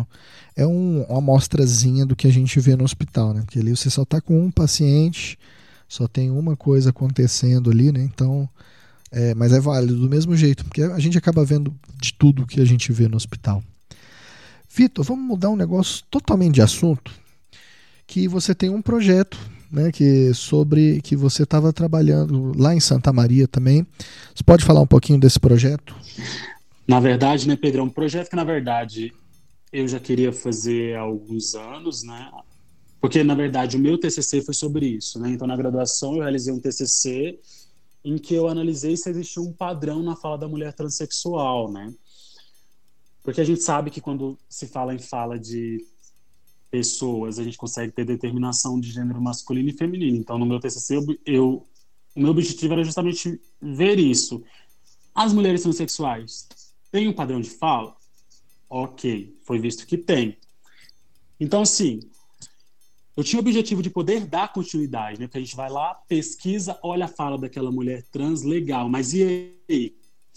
uma amostrazinha do que a gente vê no hospital, né? Porque ali você só está com um paciente, só tem uma coisa acontecendo ali, né? Então, mas é válido do mesmo jeito, porque a gente acaba vendo de tudo que a gente vê no hospital. Vitor, vamos mudar um negócio totalmente de assunto, que você tem um projeto, né, que você estava trabalhando lá em Santa Maria também. Você pode falar um pouquinho desse projeto? Na verdade, né, Pedro, é um projeto que, na verdade, eu já queria fazer há alguns anos, né? Porque, na verdade, o meu TCC foi sobre isso, né? Então, na graduação, eu realizei um TCC em que eu analisei se existia um padrão na fala da mulher transexual, né? Porque a gente sabe que quando se fala em fala de pessoas, a gente consegue ter determinação de gênero masculino e feminino. Então, no meu TCC, o meu objetivo era justamente ver isso. As mulheres transexuais têm um padrão de fala? Ok, foi visto que tem. Então, assim, eu tinha o objetivo de poder dar continuidade, né? Porque a gente vai lá, pesquisa, olha a fala daquela mulher trans, legal, mas e aí?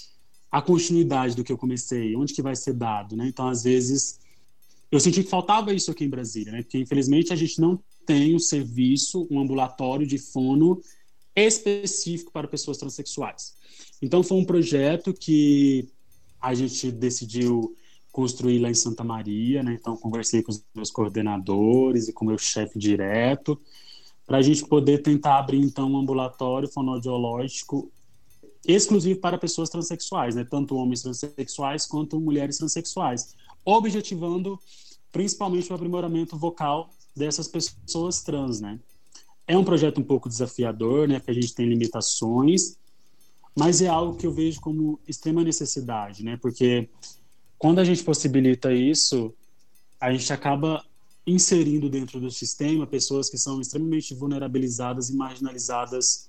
A continuidade do que eu comecei, onde que vai ser dado, né? Então, às vezes, eu senti que faltava isso aqui em Brasília, né? Porque, infelizmente, a gente não tem um serviço, um ambulatório de fono específico para pessoas transexuais. Então, foi um projeto que a gente decidiu construir lá em Santa Maria, né? Então, conversei com os meus coordenadores e com o meu chefe direto, para a gente poder tentar abrir, então, um ambulatório fonoaudiológico exclusivo para pessoas transexuais, né? Tanto homens transexuais quanto mulheres transexuais, objetivando principalmente o aprimoramento vocal dessas pessoas trans, né? É um projeto um pouco desafiador, né? Porque a gente tem limitações, mas é algo que eu vejo como extrema necessidade, né? Porque quando a gente possibilita isso, a gente acaba inserindo dentro do sistema pessoas que são extremamente vulnerabilizadas e marginalizadas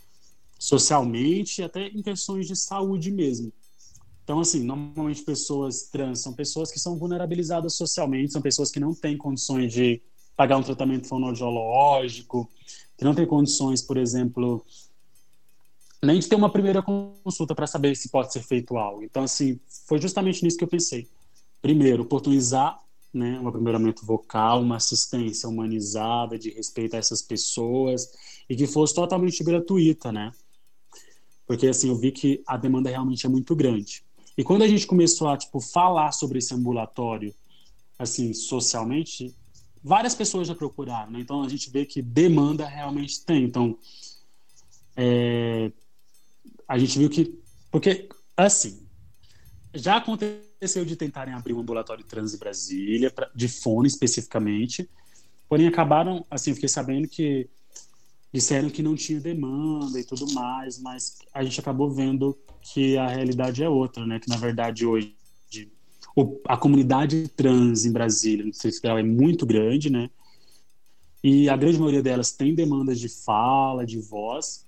socialmente, até em questões de saúde mesmo. Então, assim, normalmente pessoas trans são pessoas que são vulnerabilizadas socialmente, são pessoas que não têm condições de pagar um tratamento fonoaudiológico, que não têm condições, por exemplo, nem de ter uma primeira consulta para saber se pode ser feito algo. Então, assim, foi justamente nisso que eu pensei. Primeiro, oportunizar, né, um aprimoramento vocal, uma assistência humanizada, de respeito a essas pessoas, e que fosse totalmente gratuita, né? Porque, assim, eu vi que a demanda realmente é muito grande. E quando a gente começou a, tipo, falar sobre esse ambulatório, assim, socialmente, várias pessoas já procuraram, né? Então, a gente vê que demanda realmente tem. Então, a gente viu que... Porque, assim, já aconteceu de tentarem abrir um ambulatório trans em Brasília, de fono especificamente, porém acabaram, assim, eu fiquei sabendo que disseram que não tinha demanda e tudo mais, mas a gente acabou vendo que a realidade é outra, né? Que, na verdade, hoje a comunidade trans em Brasília, no Distrito Federal, é muito grande, né? E a grande maioria delas tem demandas de fala, de voz,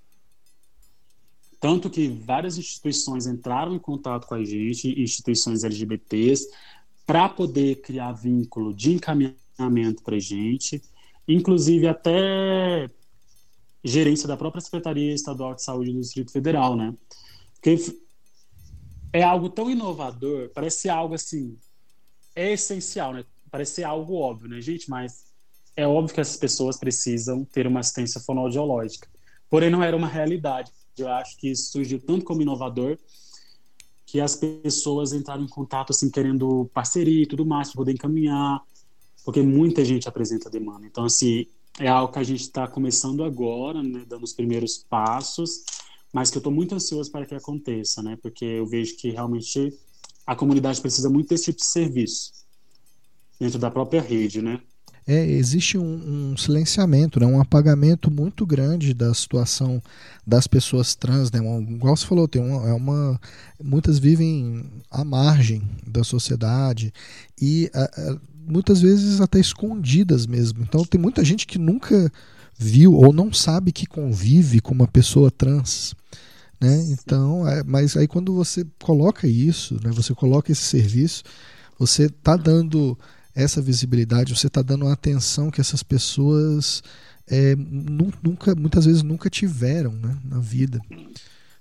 tanto que várias instituições entraram em contato com a gente, instituições LGBTs, para poder criar vínculo de encaminhamento para a gente, inclusive até gerência da própria Secretaria Estadual de Saúde do Distrito Federal, né? Porque é algo tão inovador, parece algo assim, é essencial, né? Parece ser algo óbvio, né, gente? Mas é óbvio que essas pessoas precisam ter uma assistência fonoaudiológica. Porém, não era uma realidade. Eu acho que isso surgiu tanto como inovador que as pessoas entraram em contato, assim, querendo parceria e tudo mais, para poder encaminhar, porque muita gente apresenta demanda. Então, assim, é algo que a gente está começando agora, né, dando os primeiros passos, mas que eu estou muito ansioso para que aconteça, né, porque eu vejo que realmente a comunidade precisa muito desse tipo de serviço dentro da própria rede, né. Existe um silenciamento, né, um apagamento muito grande da situação das pessoas trans, né, igual você falou, muitas vivem à margem da sociedade e muitas vezes até escondidas mesmo. Então tem muita gente que nunca viu ou não sabe que convive com uma pessoa trans, né? Então, mas aí quando você coloca isso, né, você coloca esse serviço, você está dando essa visibilidade, você está dando uma atenção que essas pessoas muitas vezes nunca tiveram, né, na vida.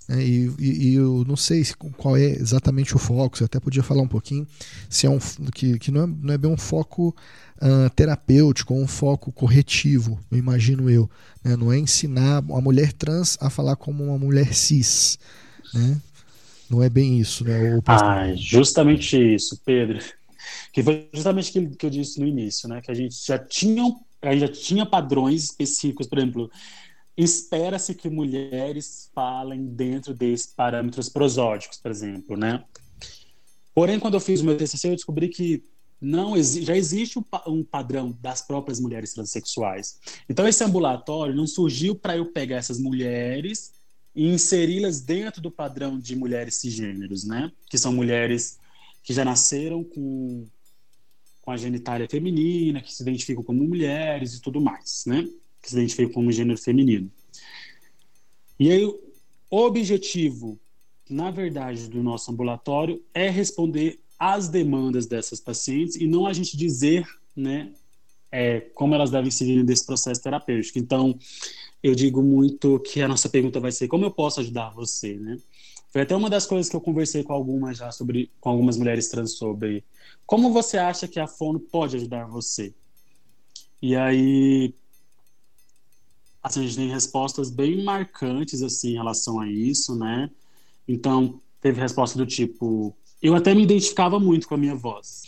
né? E eu não sei qual é exatamente o foco, você até podia falar um pouquinho, se é que não é bem um foco terapêutico ou um foco corretivo, eu imagino eu, né? Não é ensinar a mulher trans a falar como uma mulher cis, né? Não é bem isso, né? Ou posso... Justamente isso, Pedro. Que foi justamente aquilo que eu disse no início, né? Que a gente já tinha padrões específicos, por exemplo, espera-se que mulheres falem dentro desses parâmetros prosódicos, por exemplo, né? Porém, quando eu fiz o meu TCC, eu descobri que já existe um padrão das próprias mulheres transexuais. Então, esse ambulatório não surgiu para eu pegar essas mulheres e inseri-las dentro do padrão de mulheres cisgêneros, né? Que são mulheres que já nasceram com a genitália feminina, que se identificam como mulheres e tudo mais, né? Que se identificam como gênero feminino. E aí, o objetivo, na verdade, do nosso ambulatório é responder às demandas dessas pacientes e não a gente dizer, né, como elas devem seguir nesse processo terapêutico. Então, eu digo muito que a nossa pergunta vai ser: como eu posso ajudar você, né? Foi até uma das coisas que eu conversei com algumas mulheres trans sobre como você acha que a Fono pode ajudar você. E aí, assim, a gente tem respostas bem marcantes assim em relação a isso, né? Então, teve resposta do tipo: eu até me identificava muito com a minha voz,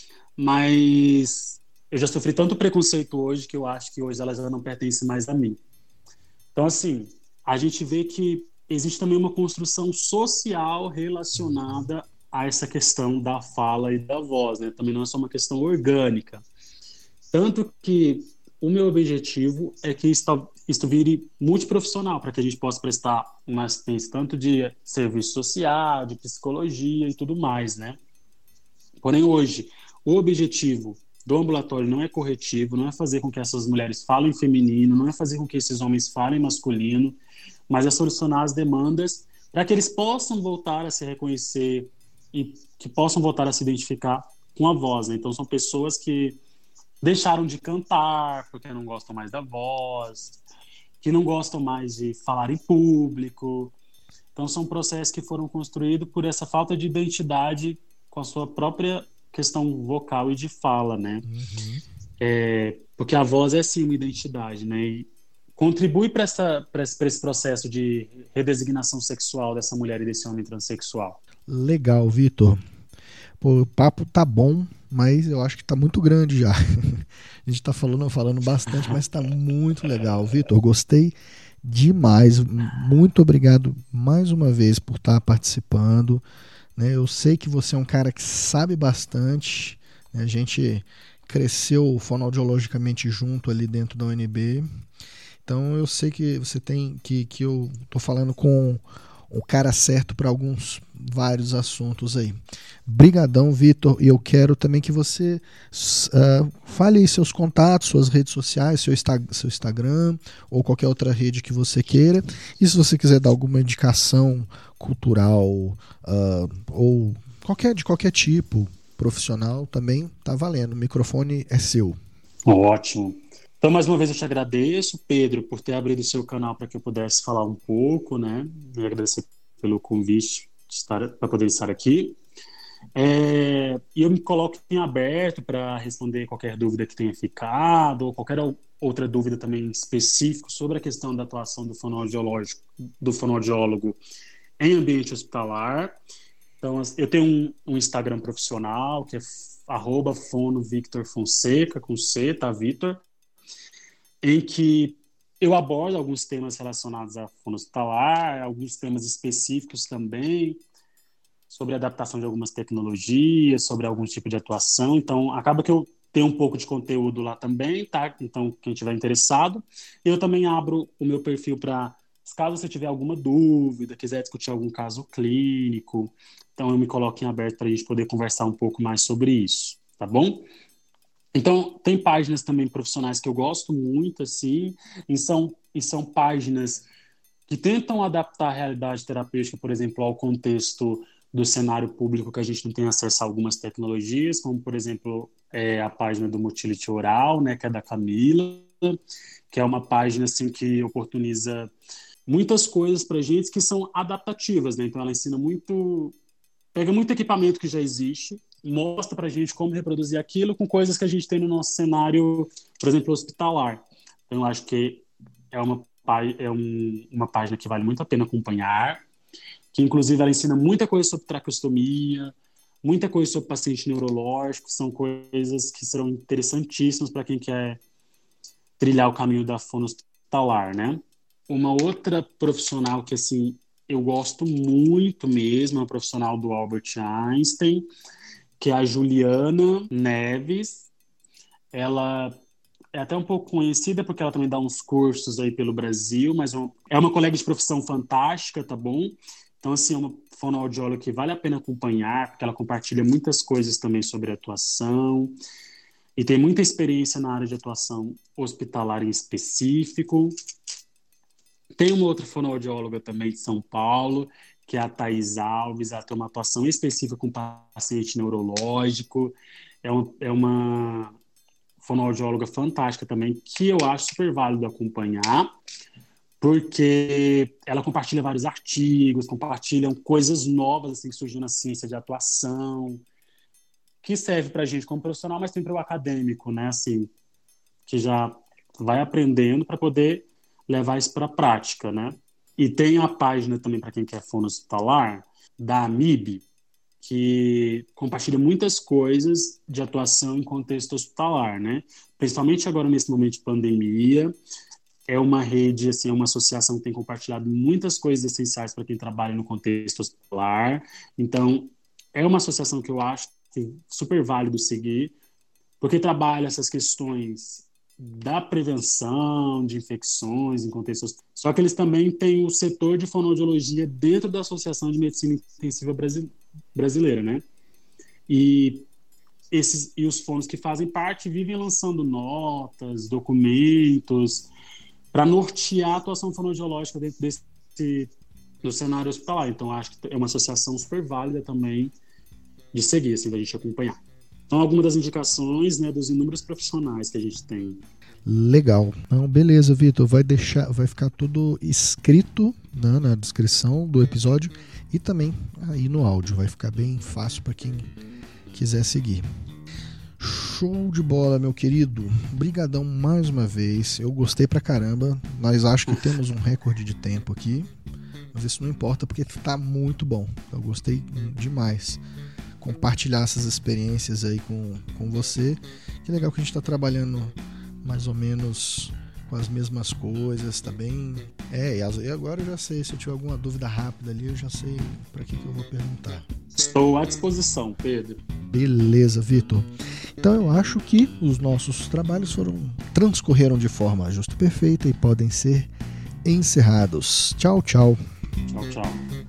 mas eu já sofri tanto preconceito hoje que eu acho que hoje ela já não pertence mais a mim. Então, assim, a gente vê que existe também uma construção social relacionada a essa questão da fala e da voz, né? Também não é só uma questão orgânica. Tanto que o meu objetivo é que isto vire multiprofissional, para que a gente possa prestar uma assistência tanto de serviço social, de psicologia e tudo mais, né? Porém, hoje, o objetivo do ambulatório não é corretivo, não é fazer com que essas mulheres falem feminino, não é fazer com que esses homens falem masculino, mas é solucionar as demandas para que eles possam voltar a se reconhecer e que possam voltar a se identificar com a voz, né? Então, são pessoas que deixaram de cantar porque não gostam mais da voz, que não gostam mais de falar em público. Então, são processos que foram construídos por essa falta de identidade com a sua própria questão vocal e de fala, né? Uhum. Porque a voz é sim uma identidade, né? E contribui para esse processo de redesignação sexual dessa mulher e desse homem transexual. Legal, Vitor. Pô, o papo tá bom, mas eu acho que tá muito grande já. A gente tá falando bastante, mas tá muito legal. Vitor, gostei demais. Muito obrigado mais uma vez por estar participando, né? Eu sei que você é um cara que sabe bastante, né? A gente cresceu fonoaudiologicamente junto ali dentro da UNB. Então eu sei que você tem que eu tô falando com o cara certo para vários assuntos aí. Brigadão, Vitor, e eu quero também que você fale aí seus contatos, suas redes sociais, seu Instagram ou qualquer outra rede que você queira. E se você quiser dar alguma indicação cultural ou de qualquer tipo, profissional, também tá valendo. O microfone é seu. Ótimo. Então, mais uma vez, eu te agradeço, Pedro, por ter abrido o seu canal para que eu pudesse falar um pouco, né? E agradecer pelo convite para poder estar aqui. E eu me coloco em aberto para responder qualquer dúvida que tenha ficado, ou qualquer outra dúvida também específica sobre a questão da atuação do fonoaudiólogo em ambiente hospitalar. Então, eu tenho um Instagram profissional, que é @fonovictorfonseca, com C, tá, Vitor? Em que eu abordo alguns temas relacionados à fono hospitalar, alguns temas específicos também, sobre a adaptação de algumas tecnologias, sobre algum tipo de atuação. Então, acaba que eu tenho um pouco de conteúdo lá também, tá? Então, quem estiver interessado. Eu também abro o meu perfil para, caso você tiver alguma dúvida, quiser discutir algum caso clínico, então eu me coloco em aberto para a gente poder conversar um pouco mais sobre isso, tá bom? Então, tem páginas também profissionais que eu gosto muito, assim, e são páginas que tentam adaptar a realidade terapêutica, por exemplo, ao contexto do cenário público, que a gente não tem acesso a algumas tecnologias, como, por exemplo, a página do Motility Oral, né, que é da Camila, que é uma página assim, que oportuniza muitas coisas para a gente que são adaptativas, né? Então ela ensina muito, pega muito equipamento que já existe, mostra para a gente como reproduzir aquilo com coisas que a gente tem no nosso cenário, por exemplo, hospitalar. Então eu acho que uma página que vale muito a pena acompanhar, que inclusive ela ensina muita coisa sobre traqueostomia, muita coisa sobre paciente neurológico, são coisas que serão interessantíssimas para quem quer trilhar o caminho da fono hospitalar, né? Uma outra profissional que, assim, eu gosto muito mesmo, é uma profissional do Albert Einstein, que é a Juliana Neves. Ela é até um pouco conhecida porque ela também dá uns cursos aí pelo Brasil, mas é uma colega de profissão fantástica, tá bom? Então, assim, é uma fonoaudióloga que vale a pena acompanhar, porque ela compartilha muitas coisas também sobre atuação e tem muita experiência na área de atuação hospitalar em específico. Tem uma outra fonoaudióloga também de São Paulo, que é a Thais Alves. Ela tem uma atuação específica com paciente neurológico. É uma fonoaudióloga fantástica também, que eu acho super válido acompanhar, porque ela compartilha vários artigos, compartilha coisas novas assim, que surgiram na ciência de atuação, que serve para a gente como profissional, mas também para o acadêmico, né? Assim, que já vai aprendendo para poder levar isso para a prática, né? E tem a página também, para quem quer fono hospitalar, da AMIB, que compartilha muitas coisas de atuação em contexto hospitalar, né? Principalmente agora nesse momento de pandemia. É uma rede, assim, é uma associação que tem compartilhado muitas coisas essenciais para quem trabalha no contexto hospitalar. Então, é uma associação que eu acho super válido seguir, porque trabalha essas questões da prevenção de infecções em contexto hospitalar. Só que eles também têm o setor de fonoaudiologia dentro da Associação de Medicina Intensiva Brasileira, né? E os fonos que fazem parte vivem lançando notas, documentos, para nortear a atuação fonoaudiológica dentro do cenário hospitalar. Então, acho que é uma associação super válida também de seguir, assim, da gente acompanhar. Então, algumas das indicações, né, dos inúmeros profissionais que a gente tem. Legal. Então, beleza, Vitor. Vai ficar tudo escrito, né, na descrição do episódio e também aí no áudio. Vai ficar bem fácil para quem quiser seguir. Show de bola, meu querido. Brigadão mais uma vez. Eu gostei pra caramba. Nós acho que temos um recorde de tempo aqui, mas isso não importa porque tá muito bom. Eu gostei demais compartilhar essas experiências aí com você. Que legal que a gente tá trabalhando mais ou menos com as mesmas coisas, tá bem? E agora eu já sei, se eu tiver alguma dúvida rápida ali, eu já sei para que eu vou perguntar. Estou à disposição, Pedro. Beleza, Vitor. Então eu acho que os nossos trabalhos transcorreram de forma justa e perfeita e podem ser encerrados. Tchau, tchau. Tchau, tchau.